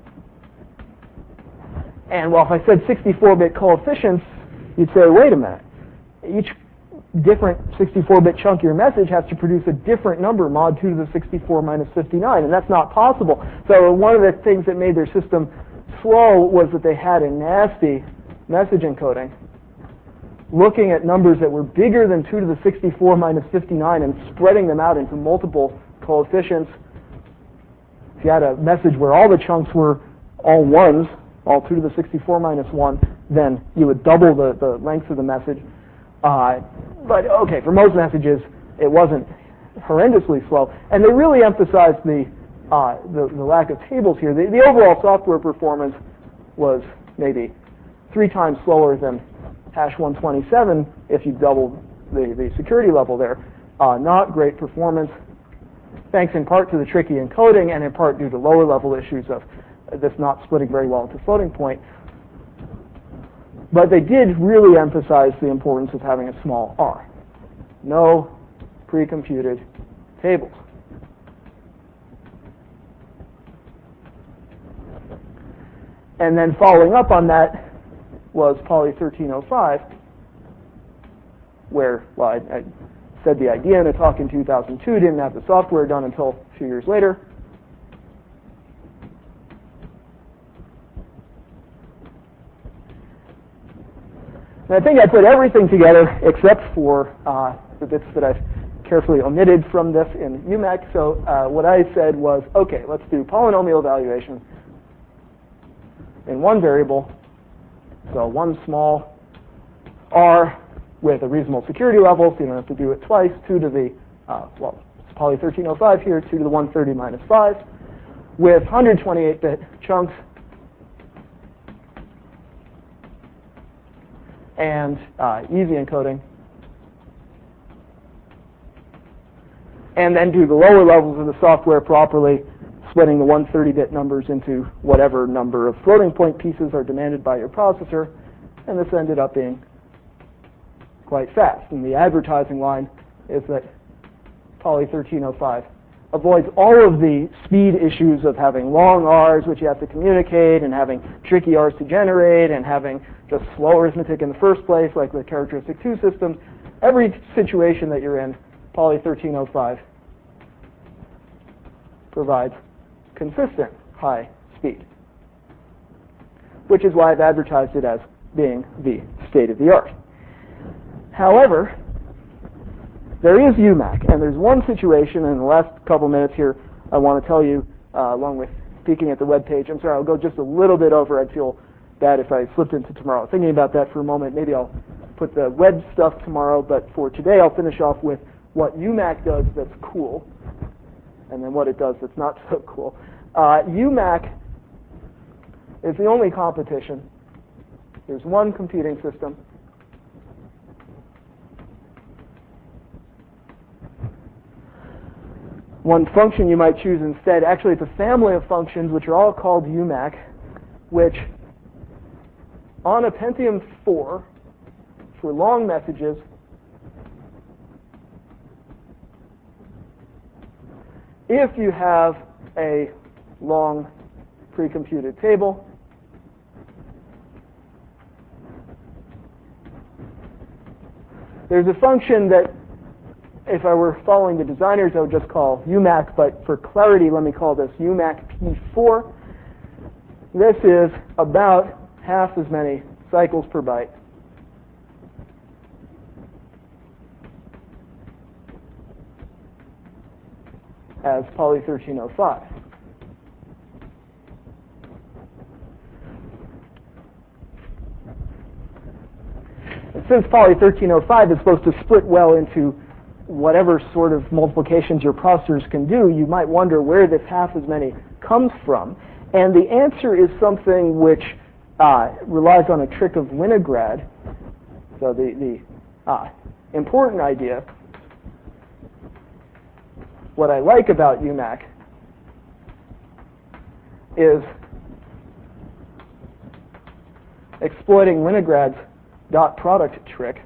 [SPEAKER 1] And well, if I said sixty-four bit coefficients, you'd say, wait a minute. Each different sixty-four bit chunk of your message has to produce a different number, mod two to the sixty-four minus fifty-nine, and that's not possible. So one of the things that made their system slow was that they had a nasty message encoding, looking at numbers that were bigger than two to the sixty-four minus fifty-nine and spreading them out into multiple coefficients. If you had a message where all the chunks were all ones, all two to the sixty-four minus one, then you would double the, the length of the message. Uh, but okay, for most messages, it wasn't horrendously slow. And they really emphasized the, uh, the, the lack of tables here. The, the overall software performance was maybe three times slower than hash one twenty-seven if you doubled the, the security level there. Uh, not great performance, thanks in part to the tricky encoding and in part due to lower level issues of this not splitting very well into floating point. But they did really emphasize the importance of having a small r. No pre-computed tables. And then following up on that was Poly thirteen oh five, where, well, I, I said the idea in a talk in two thousand two, didn't have the software done until a few years later. And I think I put everything together except for uh, the bits that I've carefully omitted from this in U M A C. So uh, what I said was, okay, let's do polynomial evaluation in one variable. So one small r with a reasonable security level, so you don't have to do it twice, two to the, uh, well, it's Poly thirteen oh five here, two to the one thirty minus five, with one hundred twenty-eight bit chunks, and uh, easy encoding. And then do the lower levels of the software properly, splitting the one hundred thirty bit numbers into whatever number of floating point pieces are demanded by your processor, and this ended up being quite fast. And the advertising line is that Poly thirteen oh five avoids all of the speed issues of having long R's, which you have to communicate, and having tricky R's to generate, and having just slow arithmetic in the first place, like the characteristic two systems. Every situation that you're in, Poly thirteen oh five provides consistent high speed, which is why I've advertised it as being the state of the art. However, there is U M A C, and there's one situation in the last couple minutes here I want to tell you, uh, along with speaking at the web page. I'm sorry, I'll go just a little bit over. I'd feel bad if I slipped into tomorrow. Thinking about that for a moment, maybe I'll put the web stuff tomorrow, but for today I'll finish off with what U M A C does that's cool, and then what it does that's not so cool. Uh, U M A C is the only competition. There's one computing system. One function you might choose instead, actually it's a family of functions which are all called U M A C, which on a Pentium four, for long messages, if you have a long pre-computed table, there's a function that if I were following the designers, I would just call U M A C, but for clarity, let me call this U M A C P four. This is about half as many cycles per byte as Poly thirteen oh five. And since Poly thirteen oh five is supposed to split well into whatever sort of multiplications your processors can do, you might wonder where this half as many comes from. And the answer is something which uh, relies on a trick of Winograd. So the, the uh, important idea, what I like about U M A C is exploiting Winograd's dot product trick.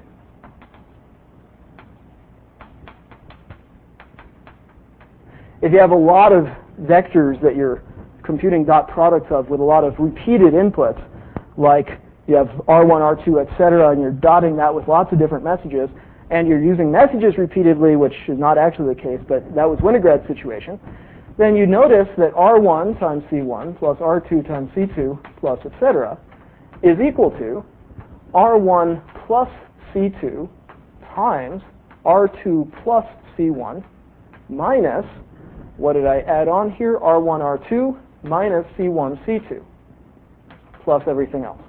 [SPEAKER 1] If you have a lot of vectors that you're computing dot products of with a lot of repeated inputs, like you have R one, R two, et cetera, and you're dotting that with lots of different messages, and you're using messages repeatedly, which is not actually the case, but that was Winograd's situation, then you notice that R one times C one plus R two times C two plus et cetera is equal to R one plus C two times R two plus C one minus, what did I add on here? R one, R two minus C one, C two plus everything else.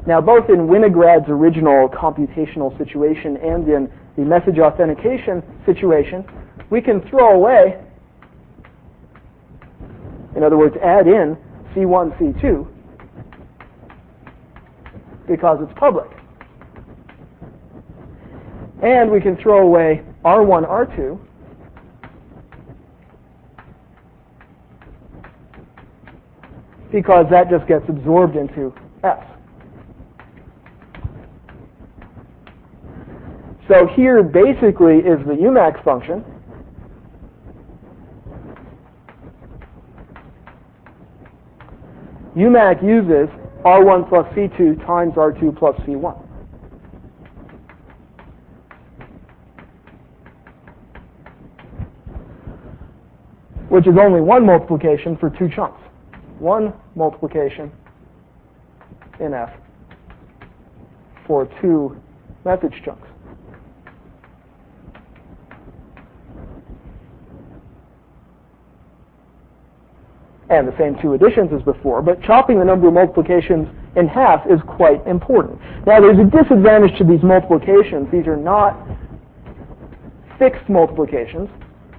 [SPEAKER 1] Now, both in Winograd's original computational situation and in the message authentication situation, we can throw away, in other words, add in C one, C two, because it's public. And we can throw away R one, R two, because that just gets absorbed into S. So here basically is the U MAX function. U MAX uses R one plus C two times R two plus C one. Which is only one multiplication for two chunks. One multiplication in F for two message chunks. And the same two additions as before, but chopping the number of multiplications in half is quite important. Now, there's a disadvantage to these multiplications. These are not fixed multiplications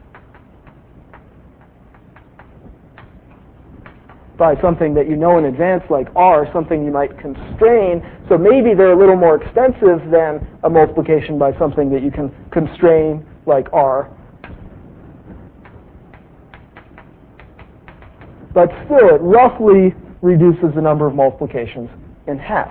[SPEAKER 1] by something that you know in advance, like R, something you might constrain. So maybe they're a little more expensive than a multiplication by something that you can constrain, like R. But still, it roughly reduces the number of multiplications in half.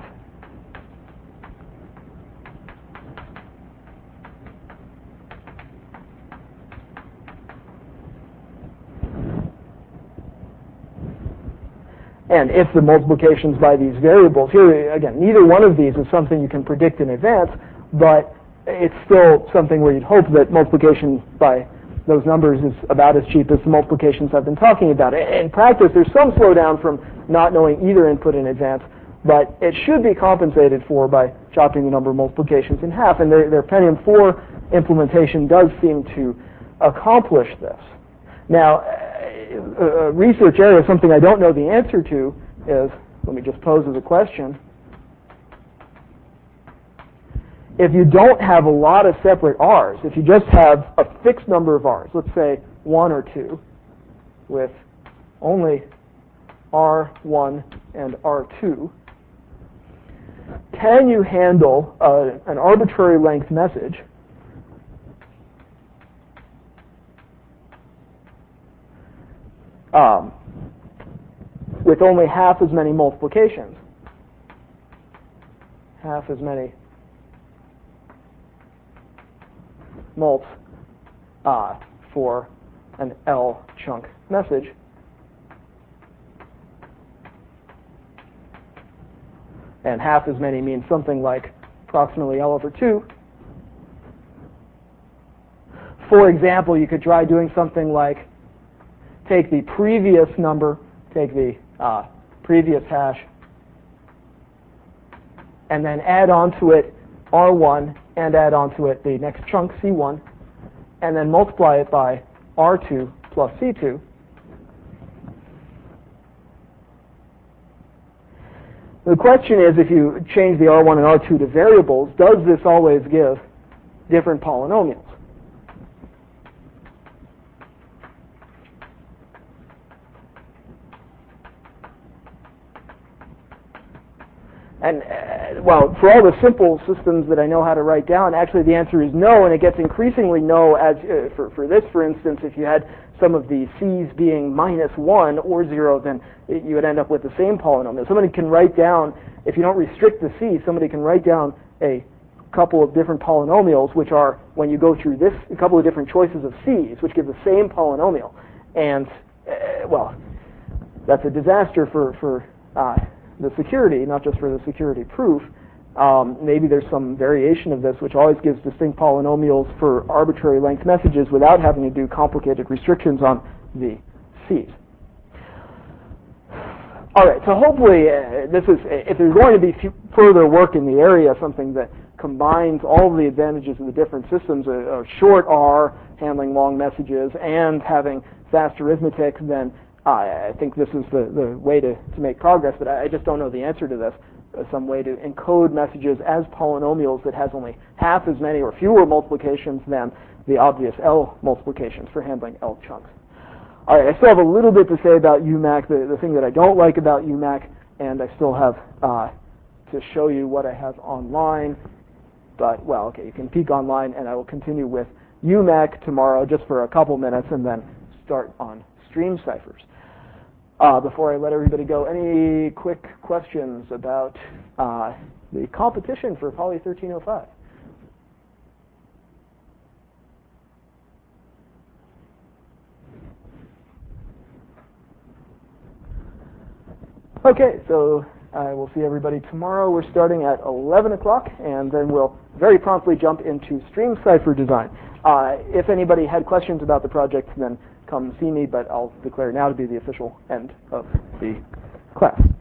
[SPEAKER 1] And if the multiplications by these variables, here again, neither one of these is something you can predict in advance, but it's still something where you'd hope that multiplication by those numbers is about as cheap as the multiplications I've been talking about. In practice, there's some slowdown from not knowing either input in advance, but it should be compensated for by chopping the number of multiplications in half, and their, their Pentium four implementation does seem to accomplish this. Now, a research area, something I don't know the answer to is, let me just pose as a question, if you don't have a lot of separate R's, if you just have a fixed number of R's, let's say one or two, with only R one and R two, can you handle uh, an arbitrary length message um, with only half as many multiplications? Half as many mults uh, for an L chunk message. And half as many means something like approximately L over two. For example, you could try doing something like take the previous number, take the uh, previous hash, and then add onto it R one and add onto it the next chunk, C one, and then multiply it by R two plus C two. The question is, if you change the R one and R two to variables, does this always give different polynomials? And, uh, well, for all the simple systems that I know how to write down, actually the answer is no, and it gets increasingly no as, uh, for, for this, for instance, if you had some of the C's being minus one or zero, then it, you would end up with the same polynomial. Somebody can write down, if you don't restrict the C, somebody can write down a couple of different polynomials, which are, when you go through this, a couple of different choices of C's, which give the same polynomial. And, uh, well, that's a disaster for, for uh, the security, not just for the security proof. Um, maybe there's some variation of this which always gives distinct polynomials for arbitrary length messages without having to do complicated restrictions on the C's. All right, so hopefully uh, this is, if there's going to be f- further work in the area, something that combines all of the advantages of the different systems, a, a short R, handling long messages, and having fast arithmetic, then I think this is the, the way to, to make progress, but I just don't know the answer to this. some way to encode messages as polynomials that has only half as many or fewer multiplications than the obvious L multiplications for handling L chunks. All right, I still have a little bit to say about U MAC, the, the thing that I don't like about U MAC, and I still have uh, to show you what I have online. But, well, okay, you can peek online, and I will continue with U MAC tomorrow just for a couple minutes and then start on stream ciphers. Uh, before I let everybody go, any quick questions about uh, the competition for Poly thirteen oh five? Okay, so I will see everybody tomorrow. We're starting at eleven o'clock, and then we'll very promptly jump into stream cipher design. Uh, if anybody had questions about the project, then come see me, but I'll declare now to be the official end of the class.